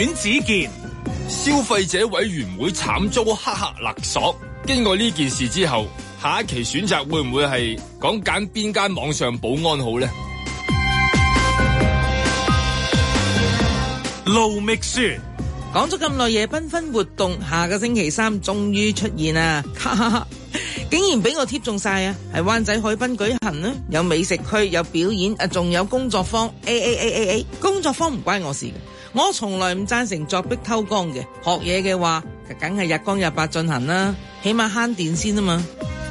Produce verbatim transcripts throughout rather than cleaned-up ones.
阮子健。 消費者委員會慘遭黑客勒索，經過呢件事之後，下一期選擇會唔會係講揀邊間網上保安好呢？ 盧覓雪。 講咗咁耐夜繽紛活動，下個星期三終於出現啦！哈哈哈，竟然俾我貼中晒啊！係灣仔海濱舉行啦，有美食區，有表演，啊，仲有工作坊。A A A A A， 工作坊唔關我事嘅，我從來唔贊成作壁偷光嘅。學嘢嘅話，梗係日光日白進行啦，起碼慳電先啊嘛。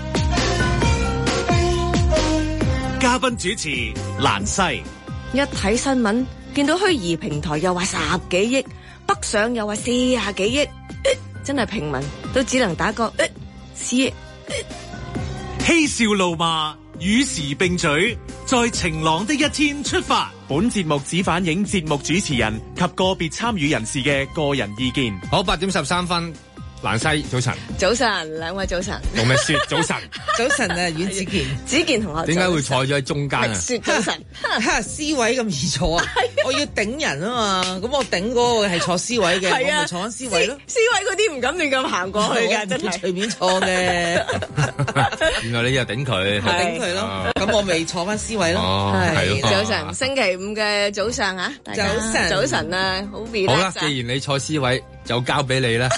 嘉賓主持蘭西。 一睇新聞，見到虛擬平台又話十幾億。北上又話四廿幾億、呃，真係平民都只能打個呃黐。 嬉笑怒罵，與時並舉，在晴朗的一天出發。本節目只反映節目主持人及個別參與人士嘅個人意見。 好，八點十三分。蘭西早晨， 早晨，兩位早晨， 盧覓雪早晨， 早晨啊，阮子健， 子健同學， 點解會坐咗喺中間啊？ 雪早晨， 哈 C 位咁易坐啊！我要頂人啊嘛，咁我頂嗰個係坐 C 位嘅，我咪坐緊 C 位咯。 C 位嗰啲唔敢亂咁行過去㗎，真係隨便坐嘅。 原來你又頂佢， 我頂佢咯，咁我咪坐翻 C 位咯。 係早晨，星期五嘅早上啊，早晨，早晨啊，好 relax。 好啦，既然你坐 C 位，就交俾你啦。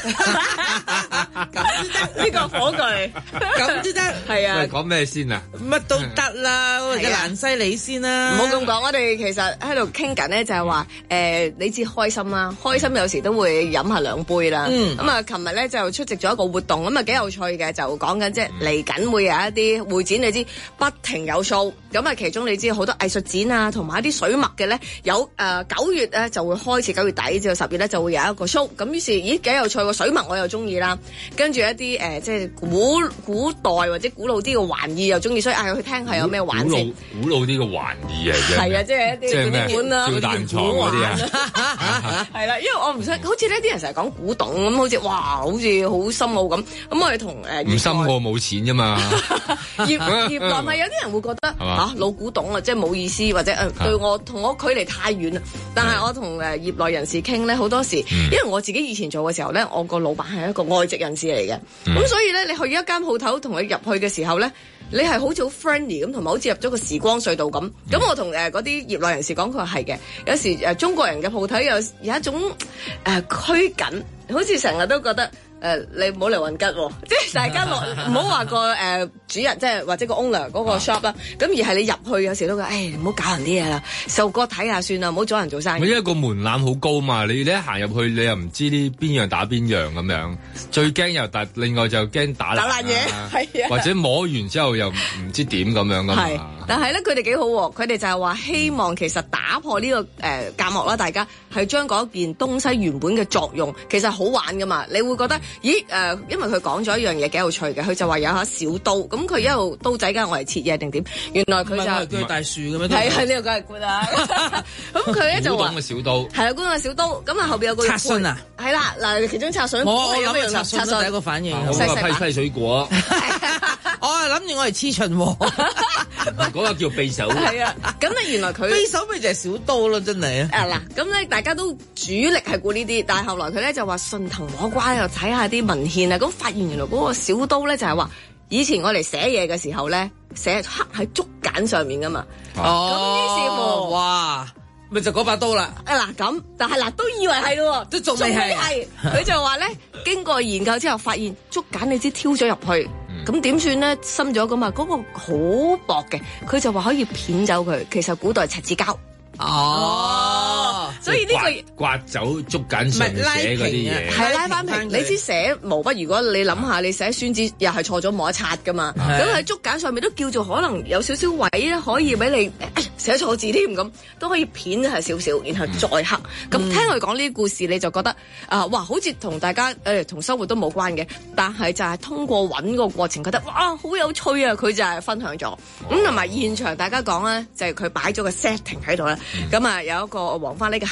呢個火炬咁都得，係啊。 講咩先啊？ 乜都得啦，我而家蘭西你先啦。 唔好咁講，我哋其實喺度傾緊咧，就係話誒，你知開心啦，開心有時都會飲下兩杯啦。咁啊、嗯，琴日咧就出席咗一個活動，咁啊幾有趣嘅，就講緊即係嚟緊會有一啲會展，你知不停有 show。咁啊，其中你知好多藝術展啊，同埋一啲水墨嘅咧，有誒九月咧就會開始，九月底至到十月咧就會有一個 show。咁於是，咦幾有趣喎！水墨我又中意啦，跟住一啲誒、呃、即係古古代或者古老啲嘅玩意又中意，所以嗌佢去聽下有咩玩先。 古老啲嘅玩意啊， 係啊，即係一啲古玩啦， 吊彈床嗰啲啊，係啦，因為我唔想好似呢啲人成日講古董咁，好似哇，好似好深奧咁。咁我哋同誒唔深奧冇錢啫嘛。 業業內係有啲人會覺得嚇、啊、老古董啊，即係冇意思，或者誒、呃、對我同我距離太遠啦。但係我同誒業內人士傾咧，好多時，因為我自己以前做嘅時候咧，我個老闆係一個外籍人士嚟嘅，咁、嗯、所以咧，你去一間鋪頭同佢入去嘅時候咧，你係好似好 friendly 咁，同埋好似入咗個時光隧道咁。咁、嗯、我同誒嗰啲業內人士講，佢話係嘅。有時誒、呃、中國人嘅鋪頭有有一種誒、呃、拘謹，好似成日都覺得。誒、呃，你唔好嚟混吉喎，即係大家落唔好話個誒、呃、主人，即係或者個 owner 嗰個 shop 啦，咁而係你入去有時都覺得，誒唔好搞人啲嘢啦，受過睇下算啦，唔好阻人做生意。 因為個門檻好高嘛，你你一行入去，你又唔知啲邊樣打邊樣咁樣，最驚又但另外就驚打爛打爛嘢，係啊， 或者摸完之後又唔知點咁樣噶嘛。 係，但係咧佢哋幾好喎，佢哋就係話希望其實打破呢、這個誒隔膜啦，大家係將嗰件東西原本嘅作用，其實好玩噶嘛，你會覺得，咦誒、呃，因為佢講咗一樣嘢幾有趣嘅，佢就話有下小刀，咁佢一路刀仔梗係我嚟切嘢定點？原來佢就係鋸大樹咁樣。係係呢個梗係 good 啊！咁佢咧就話古董嘅小刀，係啊，古董嘅小刀，咁啊後邊有個擦筍啊， 係啦，嗱其中擦筍， 我我諗擦筍都第一個反應， 嗰個批批水果， 我係諗住我嚟黐秦喎， 嗰個叫匕首。 係啊，咁咧原來佢匕首咪就係小刀咯，真係啊！嗱，咁咧大家都主力係顧呢啲，但係後來佢咧就話順藤摸瓜又睇下啲文獻啊，咁發現原來嗰個小刀咧就係話以前我哋寫嘢嘅時候咧，寫刻喺竹簡上面噶嘛。哦，咁於是乎， 哇！咪就嗰把刀啦！ 啊嗱咁，但係嗱都以為係咯， 都仲未係。佢就話咧，經過研究之後發現竹簡你知挑咗入去，咁點算咧？深咗咁啊，嗰、嗰個好薄嘅，佢就話可以片走佢。其實古代擦紙膠。 哦， 所以呢個刮走竹簡上面寫嗰啲嘢， 係拉翻平。你知寫毛筆，如果你諗下，你寫宣紙又係錯咗冇得擦噶嘛。咁喺竹簡上面都叫做可能有少少位咧，可以俾你寫錯字添，咁都可以片係少少，然後再刻。咁聽佢講呢啲故事，你就覺得啊，哇，好似同大家誒同生活都冇關嘅，但係就係通過揾個過程，覺得哇好有趣啊！佢就係分享咗。咁同埋現場大家講咧，就係佢擺咗個 setting 喺度咧。咁啊、嗯、有一個黃花梨嘅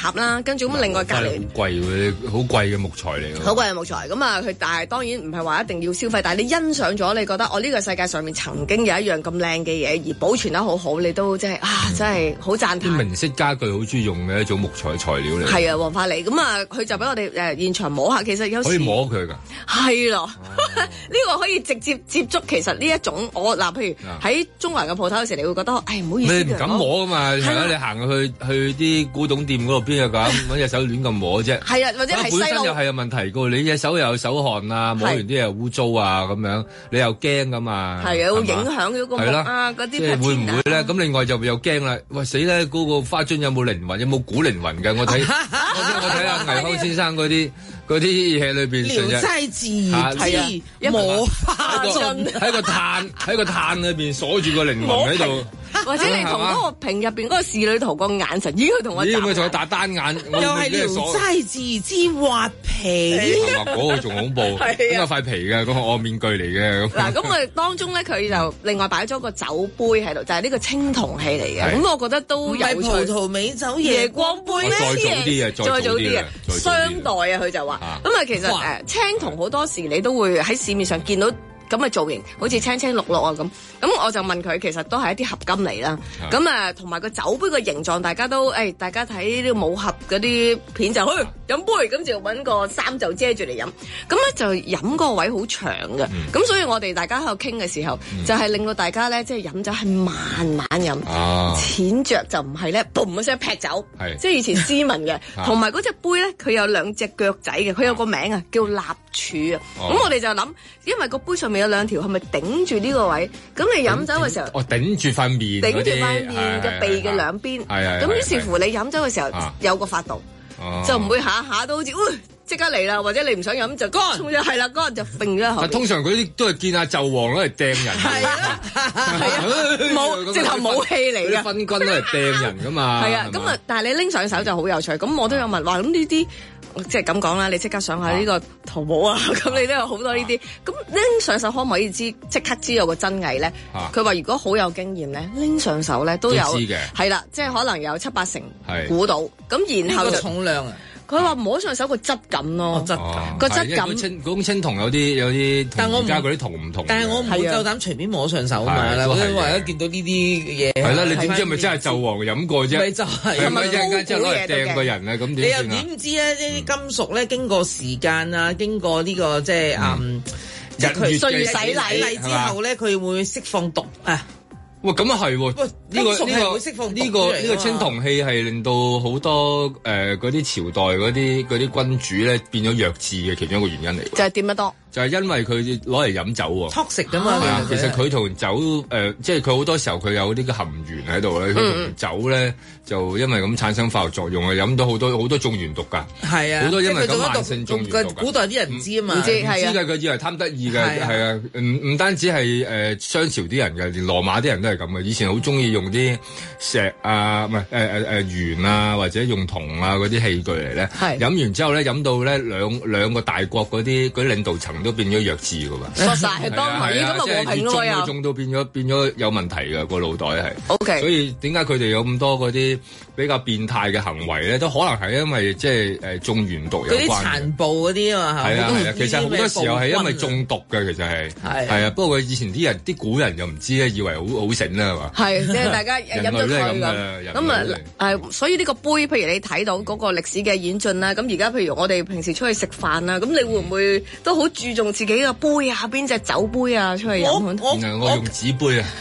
盒啦，跟住咁另外隔離好貴嘅，好貴嘅木材嚟㗎。 好貴嘅木材，咁啊佢但係當然唔係話一定要消費，但係你欣賞咗，你覺得我呢個世界上面曾經有一樣咁靚嘅嘢而保存得好好，你都即係啊真係好讚嘆。 啲明式家具好中意用嘅一種木材材料嚟。 係啊，黃花梨咁啊，佢就俾我哋誒現場摸下，其實有時可以摸佢㗎。 係咯，呢個可以直接接觸。其實呢一種我嗱，譬如喺中環嘅鋪頭嗰時，你會覺得誒唔好意思， 你唔敢摸㗎嘛？係啊，你行去去啲古董店嗰度邊有咁揾隻手亂咁摸啫？ 係啊，或者係本身又係有問題㗎，你隻手又有手汗啊，摸完啲又污糟啊咁樣，你又驚㗎嘛？係啊，會影響嗰個木啊嗰啲。 即係會唔會咧？咁另外就又驚啦！喂死咧！嗰個花樽有冇靈魂？有冇古靈魂㗎？我睇我我睇下倪匡先生嗰啲。嗰啲嘢裏邊成日聊齋志異之魔花樽， 喺個炭喺個炭裏邊鎖住個靈魂喺度， 或者你同嗰個屏入邊嗰個仕女圖個眼神，咦佢同我， 咦佢同我打單眼， 又係聊齋志異之畫皮， 嗰個仲恐怖，應該塊皮嘅嗰個我面具嚟嘅。 嗱咁啊當中咧佢就另外擺咗個酒杯喺度，就係呢個青銅器嚟嘅。咁我覺得都有葡萄美酒夜光杯咧，再早啲啊，再早啲啊， 商代啊佢就話。咁啊，其實誒青銅好多時你都會喺市面上見到咁嘅造型，好似青青綠綠啊咁。咁我就問佢，其實都係一啲合金嚟啦。咁啊，同埋個酒杯嘅形狀，大家都誒、哎，大家睇呢個武俠嗰啲片就去飲杯，咁就揾個衫就遮住嚟飲。咁咧就飲個位好長嘅。咁、嗯、所以我哋大家喺度傾嘅時候，嗯、就係令到大家咧，即係飲酒係慢慢飲，淺酌、啊、就唔係咧，嘣一聲劈酒。係即係以前斯文嘅，同埋嗰隻杯咧，佢有兩隻腳仔嘅，佢有個名啊，叫立柱啊。咁、哦、我哋就諗，因為個杯上面有兩條，係咪頂住呢個位？咁你飲酒嘅時候， 哦頂住塊面， 頂住塊面嘅鼻嘅兩邊。係啊，咁於是乎你飲酒嘅時候有個法度，就唔會下下都好似，即刻嚟啦，或者你唔想飲就乾，沖咗係啦，乾就揈咗後。 通常嗰啲都係見阿紂王攞嚟掟人。係啊，係啊， 冇直頭武器嚟嘅。 分軍攞嚟掟人噶嘛。 係啊，咁啊，但係你拎上手就好有趣。咁我都有問話，咁呢啲。即係咁講啦，你即刻上下呢個淘寶啊，咁、啊、你都有好多呢啲。咁拎上手可唔可以知即刻知道個真偽咧？佢話、啊、如果好有經驗咧，拎上手咧都有知嘅，係啦，即係可能有七八成估到。咁然後就重量啊。 佢話摸上手個質感咯，質感個質感。 青嗰種青銅有啲有啲， 但我唔加嗰啲銅唔同。 但係我唔會夠膽隨便摸上手嘛。我都話一見到呢啲嘢。 係啦，你點知係咪真係紂王飲過啫？ 咪就係。 係咪一陣間之後攞嚟掟個人啊？咁點？ 你又點知咧？呢啲金屬咧，經過時間啊，經過呢個即係嗯，即係佢水洗禮之後咧，佢會釋放毒啊！ 喂，咁啊係喎，呢、這個呢、這個呢、這個呢、這個青銅器係令到好多誒嗰啲朝代嗰啲嗰啲君主咧變咗弱智嘅其中一個原因嚟。就係點得多？就係因為佢攞嚟飲酒喎。toxic 㗎嘛，啊、其實佢同酒誒、呃，即係佢好多時候佢有啲嘅含鉛喺度咧，佢同酒咧就因為咁產生化學作用啊，飲到好多好多中原毒㗎。係啊，好多因為咁慢性中原毒。古代啲人唔知啊嘛，唔知係啊，知㗎，佢以為貪得意嘅，係啊，唔唔單止係誒商朝啲人嘅，連羅馬啲人都係咁嘅。以前好中意用啲石啊，唔係誒誒誒鉛啊，或者用銅啊嗰啲器具嚟咧。係飲完之後咧，飲到咧兩兩個大國嗰啲嗰啲領導層都變咗弱智㗎喎。確實係當時咁啊和平咯又。中到變咗變咗有問題㗎個腦袋係。O K。所以點解佢哋有咁多嗰啲比較變態嘅行為咧？都可能係因為即係誒中鉛毒有關。嗰啲殘暴嗰啲啊嘛。係啊係啊，其實好多時候係因為中毒嘅，其實係係係啊。不過佢以前啲人啲古人又唔知咧，以為好好醒啦係嘛。係即係大家飲咗佢咁咁啊誒，所以呢個杯，譬如你睇到嗰個歷史嘅演進啦，咁而家譬如我哋平時出去食飯啦，咁你會唔會都好注重自己個杯啊？邊隻酒杯啊？出去飲？我我我用紙杯啊。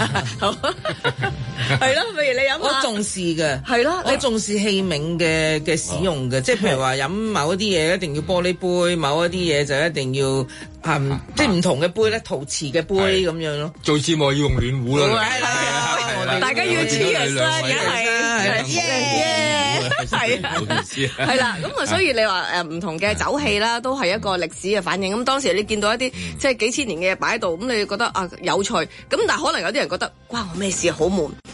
係咯，譬如你飲，我重視嘅。係咯，我重視器皿嘅嘅使用嘅，即係譬如話飲某一啲嘢一定要玻璃杯，某一啲嘢就一定要嗯即係唔同嘅杯咧，陶瓷嘅杯咁樣咯。做節目要用暖壺咯。大家要 cheers 啦，而家係耶，係啊，係啦，咁啊，所以你話誒唔同嘅酒器啦，都係一個歷史嘅反應。咁當時你見到一啲即係幾千年嘅嘢擺喺度，咁你覺得啊有趣，咁但係可能有啲人覺得關我咩事啊，好悶。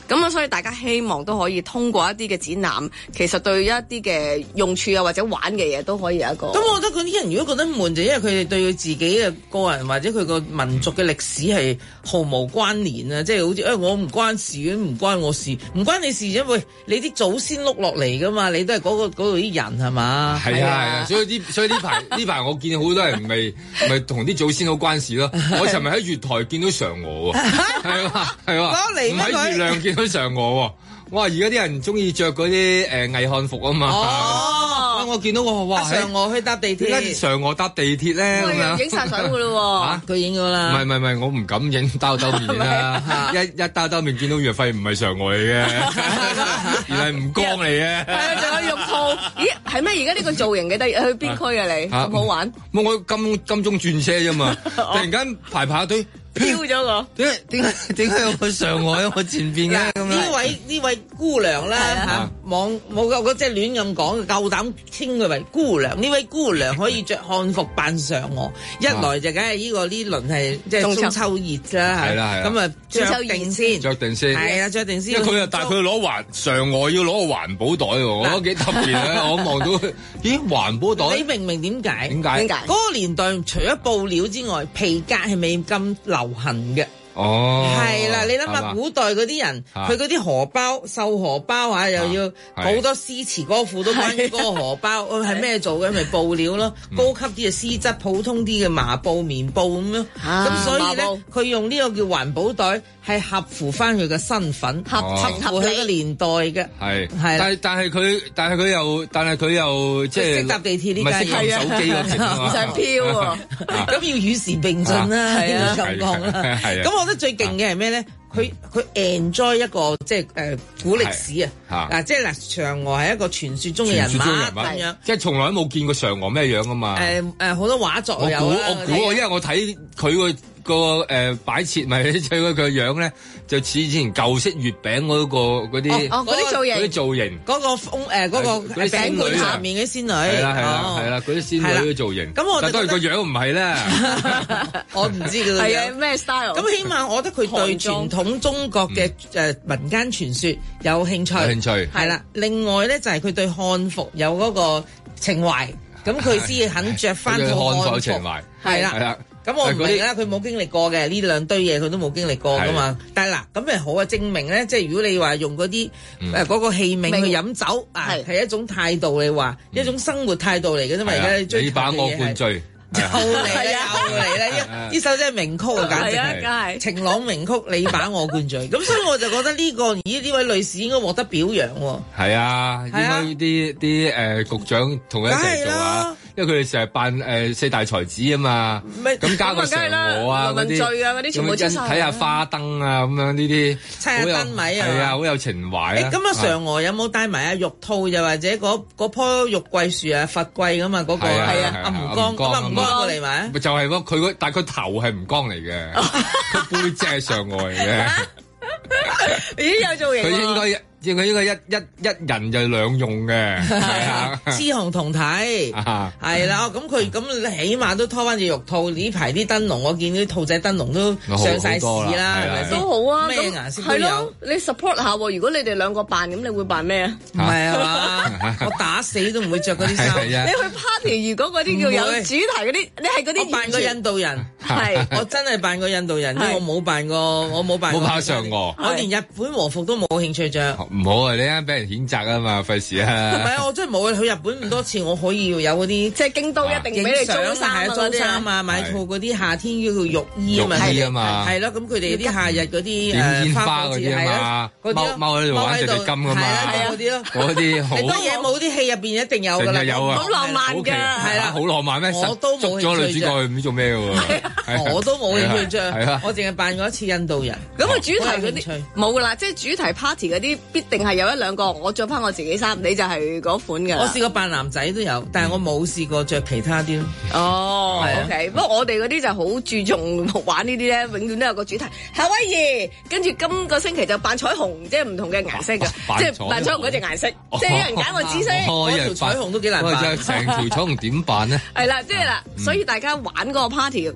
咁啊，所以大家希望都可以通過一啲嘅展覽，其實對一啲嘅用處啊或者玩嘅嘢都可以有一個。 咁我覺得嗰啲人如果覺得悶，就因為佢哋對佢自己嘅個人或者佢個民族嘅歷史係毫無關聯啊，即係好似誒、哎、我唔關事嘅，唔關我事，唔關你事，因為你啲祖先碌落嚟噶嘛，你都係嗰、嗰個嗰度啲人係嘛？係啊係啊， 所以呢所以呢排呢排我見好多人咪咪同啲祖先好關事咯。我尋日喺月台見到嫦娥喎，係啊係啊，唔喺月亮見到嫦娥喎。哇！而家啲人中意着嗰啲誒偽漢服啊嘛。哦，我見到我哇， 嫦娥去搭地鐵， 點解嫦娥搭地鐵咧咁樣？ 影晒相噶咯喎。 佢影咗啦。 唔係唔係唔係，我唔敢影兜兜面啦。一一兜兜面見到岳飛唔係嫦娥嚟嘅，原來吳剛嚟嘅。係啊，仲有玉兔。 咦，係咩？而家呢個造型嘅得去邊區啊？你咁好玩？ 冇，我金金鐘轉車啫嘛，突然間排排隊。 飄咗個點解點解點解有個嫦娥喺我前邊嘅咁樣？ 呢位呢位姑娘咧嚇，網冇夠嗰即係亂咁講，夠膽稱佢為姑娘。呢位姑娘可以着漢服扮嫦娥，一來就梗係呢個呢輪係即係中秋熱啦，係啦，咁啊着定先， 着定先， 係啊着定先。 因為佢又但係佢攞環嫦娥要攞個環保袋喎，我覺得幾特別啊！我望到咦環保袋， 你明唔明點解？ 點解？ 點解？嗰個年代除咗布料之外，皮革係未咁流行嘅。 哦， 係啦，你諗下古代嗰啲人，佢嗰啲荷包繡荷包啊，又要好多詩詞歌賦都關於嗰個荷包，係咩做嘅？咪布料咯，高級啲嘅絲質，普通啲嘅麻布、棉布咁樣。咁所以咧，佢用呢個叫環保袋，係合乎翻佢嘅身份，合合乎佢個年代嘅。係係， 但係但係佢但係佢又但係佢又即係識搭地鐵呢家嘢， 手機嗰隻唔使飄喎， 咁要與時並進啦，係啊咁講啦。咁我覺得最勁嘅係咩咧？佢佢 enjoy 一個即係誒古歷史啊！嗱，即係嗱，嫦娥係一個傳說中嘅人物咁樣， 即係從來都冇見過嫦娥咩樣啊嘛！ 誒誒，好多畫作有啦。 我估我估，因為我睇佢個個誒擺設，咪即係佢個樣咧，就似之前舊式月餅嗰個嗰啲嗰啲造型， 嗰啲造型， 嗰個風誒嗰個餅盤下面嘅仙女，係啦係啦係啦，嗰啲仙女嘅造型。 咁我但當然個樣唔係啦， 我唔知佢個樣係啊咩 style。咁起碼我覺得佢對傳統中國嘅誒民間傳說有興趣， 有興趣係啦。另外咧就係佢對漢服有嗰個情懷，咁佢先肯着翻套漢服情懷，係啦係啦。咁我唔明啦，佢冇經歷過嘅呢兩堆嘢，佢都冇經歷過噶嘛。但係嗱，咁咪好啊，證明咧，即係如果你話用嗰啲誒嗰個器皿去飲酒啊，係一種態度嚟話，一種生活態度嚟嘅啫嘛。而家追你把我灌醉。 又嚟啦，又嚟啦！呢首真係名曲啊，簡直係晴朗名曲。你把我灌醉，咁所以我就覺得呢個咦呢位女士應該獲得表揚喎。 係啊，應該啲啲誒局長同佢一齊做啊，因為佢哋成日扮誒四大才子啊嘛。咁加個嫦娥啊嗰啲， 嗰啲全部出晒。 睇下花燈啊咁樣呢啲， 砌下燈謎啊， 係啊，好有情懷啊。 咁啊，嫦娥有冇帶埋阿玉兔，又或者嗰嗰棵玉桂樹啊、佛桂咁啊？嗰個係啊，阿吳剛咁啊。過嚟咪， 咪就係咯，佢個但係佢頭係吳剛嚟嘅，佢背脊係嫦娥嚟嘅。 咦，有造型？ 佢應該。應該應該一一一人就兩用嘅，係啊， 雌雄同體，係啦。咁佢咁起碼都拖翻隻玉兔。呢排啲燈籠，我見啲兔仔燈籠都上晒市啦，係咪都好啊， 咩顏色都有。 你 support 下喎，如果你哋兩個扮，咁你會扮咩啊？ 唔係啊嘛，我打死都唔會着嗰啲衫。 你去 party 如果嗰啲叫有主題嗰啲，你係嗰啲。 我扮個印度人， 係我真係扮個印度人，因為我冇扮過，我冇扮過。 冇怕嫦娥， 我連日本和服都冇興趣着。 唔好啊！你啱俾人譴責啊嘛，費事啊！ 唔係啊，我真係冇去日本咁多次，我可以有嗰啲即係京都一定俾你租衫啊， 租衫啊，買套嗰啲夏天叫做浴衣啊嘛， 浴衣啊嘛， 係咯，咁佢哋啲夏日嗰啲點煙花嗰啲啊嘛，踎踎喺度玩隻隻金噶嘛， 嗰啲咯， 嗰啲好多嘢冇啲戲入邊一定有噶啦， 有啊， 好浪漫㗎，係啦， 好浪漫咩？ 我都冇捉咗女主角去唔知做咩喎， 我都冇興趣着，我淨係扮過一次印度人。 咁啊，主題嗰啲冇噶啦，即係主題 party 嗰啲必定係有一兩個我。着翻我自己衫，你就係嗰款嘅。 我試過扮男仔都有，但係我冇試過着其他啲咯。 哦，係 OK。不過我哋嗰啲就好注重玩呢啲咧，永遠都有個主題。夏威夷，跟住今個星期就扮彩虹，即係唔同嘅顏色嘅，即係扮彩虹嗰隻顏色，即係有人揀個姿勢。 嗰條彩虹都幾難扮。 成條彩虹點扮呢？ 係啦，即係啦，所以大家玩嗰個 party 嗰個就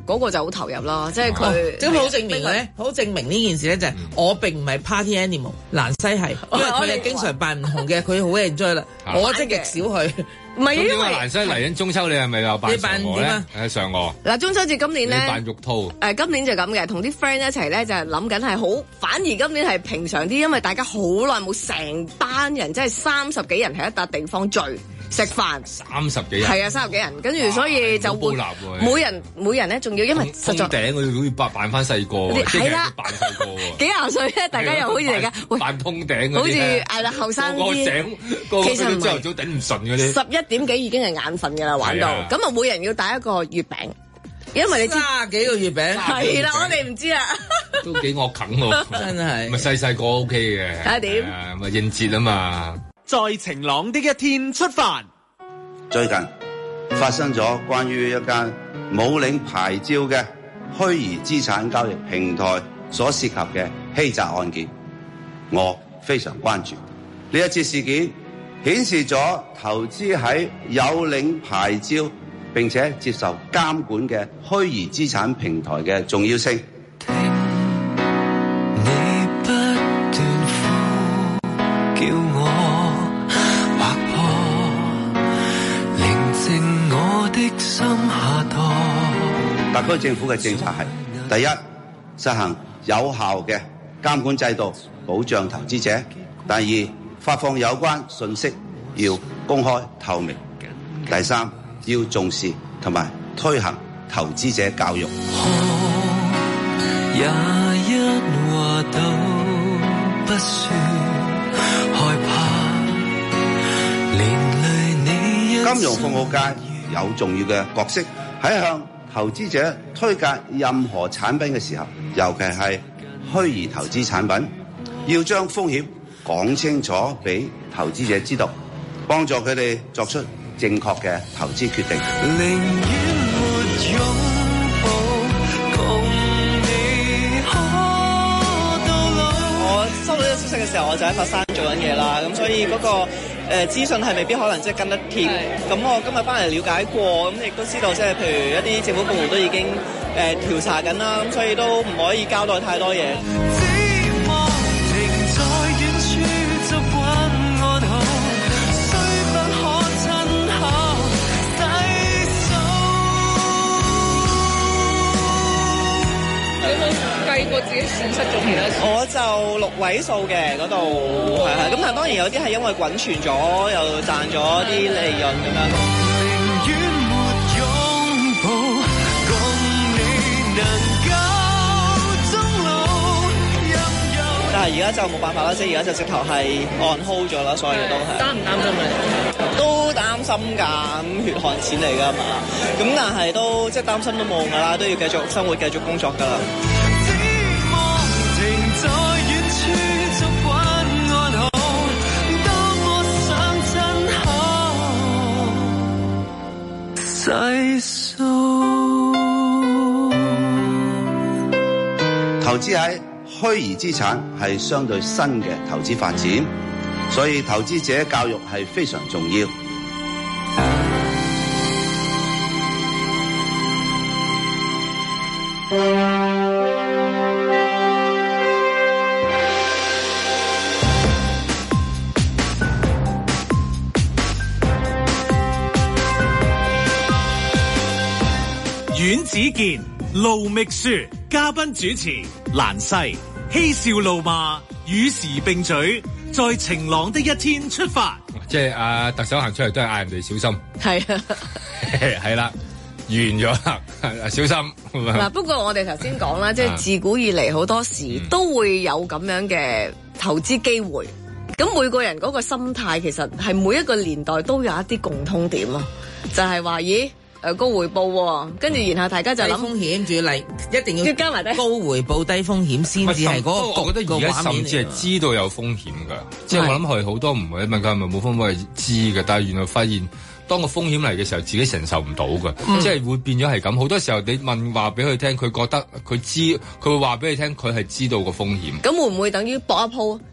好投入咯，即係佢咁好證明咧，好證明呢件事咧就係我並唔係 party animal， 蘭西係，因為佢哋經常扮唔同嘅，佢好 enjoy 啦，我即係極少去。 唔係因為蘭西嚟緊中秋，你係咪又扮嫦娥咧？喺嫦娥嗱，中秋節今年咧， 你扮玉兔。 誒，今年就咁嘅，同啲 friend 一齊咧就係諗緊係好，反而今年係平常啲，因為大家好耐冇成班人，即係三十幾人喺一笪地方聚。食飯三十幾人， 係啊，三十幾人，跟住所以就會每人每人咧，仲要因為封頂，佢好似扮扮翻細個， 係啦， 扮細個喎， 幾廿歲咧，大家又好似而家扮通頂嗰啲， 好似係啦，後生啲，其實朝頭早頂唔順嗰啲， 十一點幾已經係眼瞓㗎啦，玩到咁啊，每人要帶一個月餅，因為你知卅幾個月餅係啦，我哋唔知啊， 都幾惡啃喎， 真係咪細細個 O K 嘅， 睇下點， 咪應節啊嘛。 在晴朗的一天出發。 最近發生咗關於一間冇領牌照嘅虛擬資產交易平台所涉及嘅欺詐案件，我非常關注。呢一次事件顯示咗投資喺有領牌照並且接受監管嘅虛擬資產平台嘅重要性。特區政府嘅政策係：第一，實行有效嘅監管制度，保障投資者；第二，發放有關信息要公開透明；第三，要重視同埋推行投資者教育。金融服務界有重要嘅角色，喺向投資者推介任何產品嘅時候，尤其係虛擬投資產品，要將風險講清楚俾投資者知道，幫助佢哋作出正確嘅投資決定。 我收到呢個消息嘅時候，我就喺佛山做緊嘢啦，咁所以嗰個誒資訊係未必可能即係跟得貼，咁我今日翻嚟了解過，咁亦都知道即係譬如一啲政府部門都已經誒調查緊啦，咁所以都唔可以交代太多嘢。 計過自己損失咗幾多錢？ 我就六位數嘅嗰度，係係咁，但係當然有啲係因為滾傳咗，又賺咗啲利潤咁樣。但係而家就冇辦法啦，即係而家就直頭係on hold咗啦，所有嘢都係。 擔唔擔心啊？ 都擔心㗎，咁血汗錢嚟㗎嘛，咁但係都即係擔心都冇用㗎啦，都要繼續生活，繼續工作㗎啦。 投資喺虛擬資產係相對新嘅投資發展，所以投資者教育係非常重要。 阮子健、盧覓雪，嘉賓主持蘭西，嬉笑怒罵，與時並舉，在晴朗的一天出發。 即係阿、啊、特首行出嚟都係嗌人哋小心， 係啊， 係啦，完咗啦，小心。 嗱，不過我哋頭先講啦，即係自古以嚟好多時都會有咁樣嘅投資機會。咁每個人嗰個心態其實係每一個年代都有一啲共通點咯，就係話咦。誒高回報，跟住然後大家就諗風險，仲要嚟一定要要加埋低高回報低風險先至係嗰個。 我覺得而家甚至係知道有風險㗎，即係我諗係好多唔係問佢係咪冇風險係知嘅，但係原來發現當個風險嚟嘅時候，自己承受唔到㗎，嗯、即係會變咗係咁。好多時候你問話俾佢聽，佢覺得佢知，佢會話俾你聽，佢係知道個風險。 咁會唔會等於搏一鋪？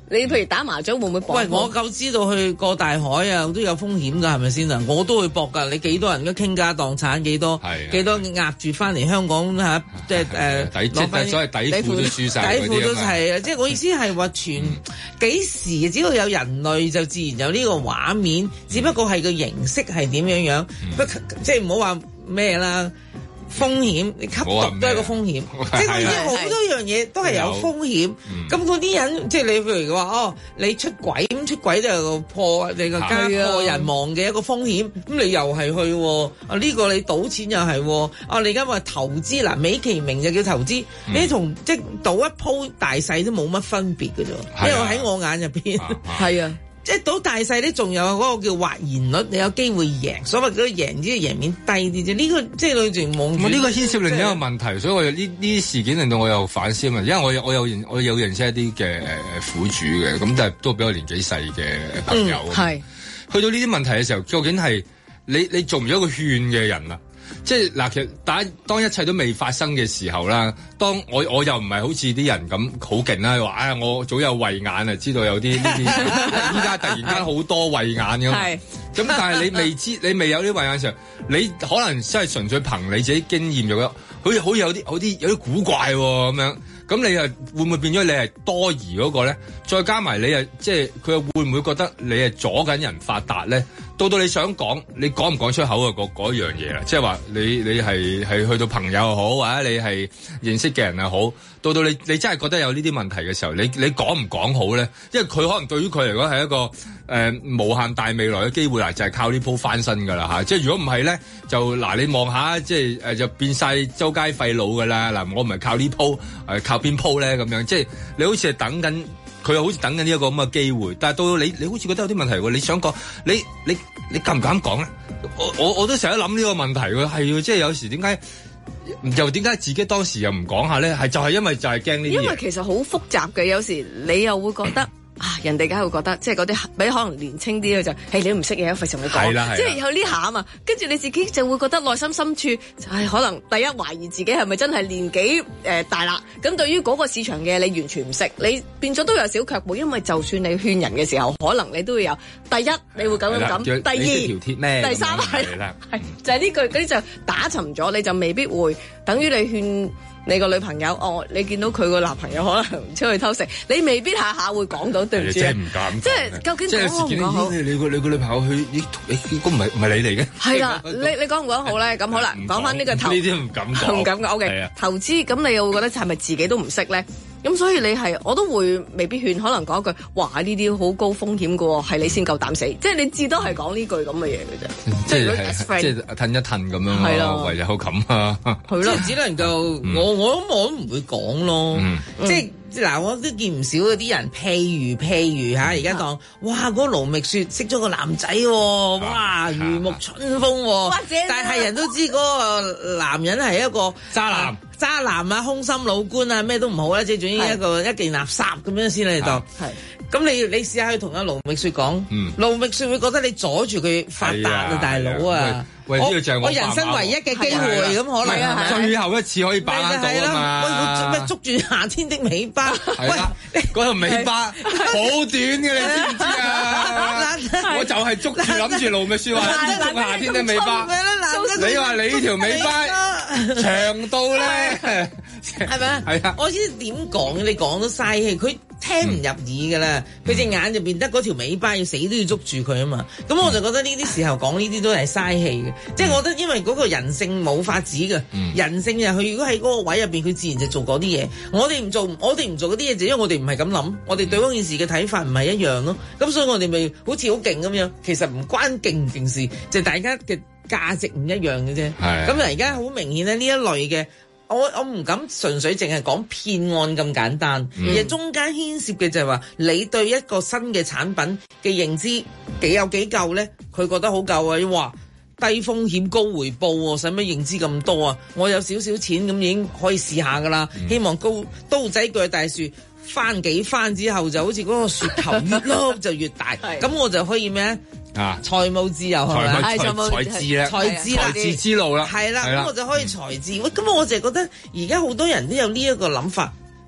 你譬如打麻雀會唔會搏？ 喂，我夠知道去過大海啊，都有風險㗎，係咪先啊？我都會搏㗎。你幾多人都傾家蕩產，幾多幾多壓住翻嚟香港嚇，即係誒底即係所謂底褲都輸曬， 底褲都係啊！即係我意思係話，全幾時只要有人類就自然有呢個畫面，只不過係個形式係點樣樣，不即係唔好話咩啦。風險，你吸毒都係個風險，即係我意思好多樣嘢都係有風險。咁嗰啲人，即係你譬如話哦，你出軌咁出軌都係破你個家破人亡嘅一個風險。咁你又係去啊呢個你賭錢又係啊，你而家話投資嗱，美其名就叫投資，你同即係賭一鋪大細都冇乜分別嘅啫。因為喺我眼入邊係啊。即係賭大細咧，仲有嗰個叫或然率，你有機會贏。所謂嗰個贏，只係贏面低啲啫。呢、這個即係類似網。 呢個牽涉另一個問題，所以我呢呢啲事件令到我有反思啊嘛。因為我有我有認我有認識一啲嘅誒苦主嘅，咁但係都比我年紀細嘅朋友。係、嗯、去到呢啲問題嘅時候，究竟係你你做唔做一個勸嘅人啊？即係嗱，其實當當一切都未發生嘅時候啦，當我我又唔係好似啲人咁好勁啦，話唉我早有慧眼啊，知道有啲呢啲，依家突然間好多慧眼咁。係咁，但係你未知，你未有啲慧眼嘅時候，你可能真係純粹憑你自己經驗就覺得，好似好似有啲有啲有啲古怪喎、哦、咁樣。咁你又會唔會變咗你係多疑嗰個咧？再加埋你又即係佢又會唔會覺得你係阻緊人發達咧？到到你想講，你講唔講出口嘅嗰嗰樣嘢啦？即係話你你係係去到朋友又好，或者你係認識嘅人又好，到到你你真係覺得有呢啲問題嘅時候，你你講唔講好咧？因為佢可能對於佢嚟講係一個誒、呃、無限大未來嘅機會啦，就係、是、靠呢鋪翻身㗎啦嚇！即係如果唔係咧，就嗱你望下，即係誒就變晒周街廢佬㗎啦嗱！我唔係靠呢鋪誒靠邊鋪咧咁樣，即係你好似係等緊。佢又好似等緊呢一個咁嘅機會，但係到你你好似覺得有啲問題喎，你想講，你你你敢唔敢講咧？我我我都成日諗呢個問題喎，係即係有時點解又點解自己當時又唔講下咧？係就係、是、因為就係驚呢啲嘢。 因為其實好複雜嘅，有時你又會覺得。啊！人哋梗係會覺得，即係嗰啲比可能年青啲嘅就，誒你都唔識嘢，費事同你講，即係有呢下啊嘛。跟住你自己就會覺得內心深處，就係可能第一懷疑自己係咪真係年紀誒、呃、大啦。咁對於嗰個市場嘅你完全唔識，你變咗都有少卻步，因為就算你勸人嘅時候，可能你都會有第一，你會咁樣咁；第二，第三係係就係、是、呢句嗰啲就打沉咗，你就未必會等於你勸。你個女朋友哦，你見到佢個男朋友可能出去偷食，你未必下下會講到，對唔住？即係唔敢。即係究竟講唔講好？ 你個你個女朋友去，你你嗰唔係唔係你嚟嘅？ 係啦，你你講唔講好咧？咁好啦，講翻呢個投， 呢啲唔敢講， 唔敢講。O K，投資咁你又會覺得係咪自己都唔識咧？咁所以你係我都會未必勸，可能講一句，哇！呢啲好高風險㗎喎，係你先夠膽死，即係你至多係講呢句咁嘅嘢嘅啫。 即係即係褪一褪咁樣，係咯，唯有咁啊。 係咯，只能夠我我我都唔會講咯。即係嗱，我都見唔少嗰啲人，譬如譬如嚇，而家講哇，嗰個盧覓雪識咗個男仔喎，哇，如沐春風喎，但係人都知嗰個男人係一個渣男。 渣男啊，空心老官啊，咩都唔好啦，即係總之一個一件垃圾咁樣先嚟當。係，咁你你試下去同阿盧覓雪講，盧覓雪會覺得你阻住佢發達啊，大佬啊！ 喂，呢個就係我人生唯一嘅機會，咁可能係最後一次可以把握到啊嘛！ 喂，捉住夏天的尾巴，喂， 嗰條尾巴好短嘅，你知唔知啊？我就係捉住諗住盧覓雪話捉夏天的尾巴，你話你呢條尾巴長到咧， 係咪啊？係啊！我知點講，你講都嘥氣，佢聽唔入耳噶啦，佢隻眼就變得嗰條尾巴要死都要捉住佢啊嘛！咁我就覺得呢啲時候講呢啲都係嘥氣嘅，即係我覺得因為嗰個人性冇法子嘅，人性就佢如果喺嗰個位入邊，佢自然就做嗰啲嘢。我哋唔做，我哋唔做嗰啲嘢就因為我哋唔係咁諗，我哋對嗰件事嘅睇法唔係一樣咯。咁所以我哋咪好似好勁咁樣，其實唔關勁唔勁事，就係大家嘅價值唔一樣嘅啫。咁啊而家好明顯咧，呢一類嘅。我我唔敢純粹淨係講騙案咁簡單，嗯、而係中間牽涉嘅就係話你對一個新嘅產品嘅認知幾有幾夠咧？佢覺得好夠啊！哇，低風險高回報，使乜認知咁多啊？我有少少錢咁已經可以試下噶啦，嗯、希望高刀仔鋸大樹。翻幾番之後就好似嗰個雪球越撈就越大，咁我就可以咩啊？財務自由係咪？ 財務財智咧， 財智財智之路啦， 係啦，咁我就可以財智。喂，咁我就覺得而家好多人都有呢一個諗法，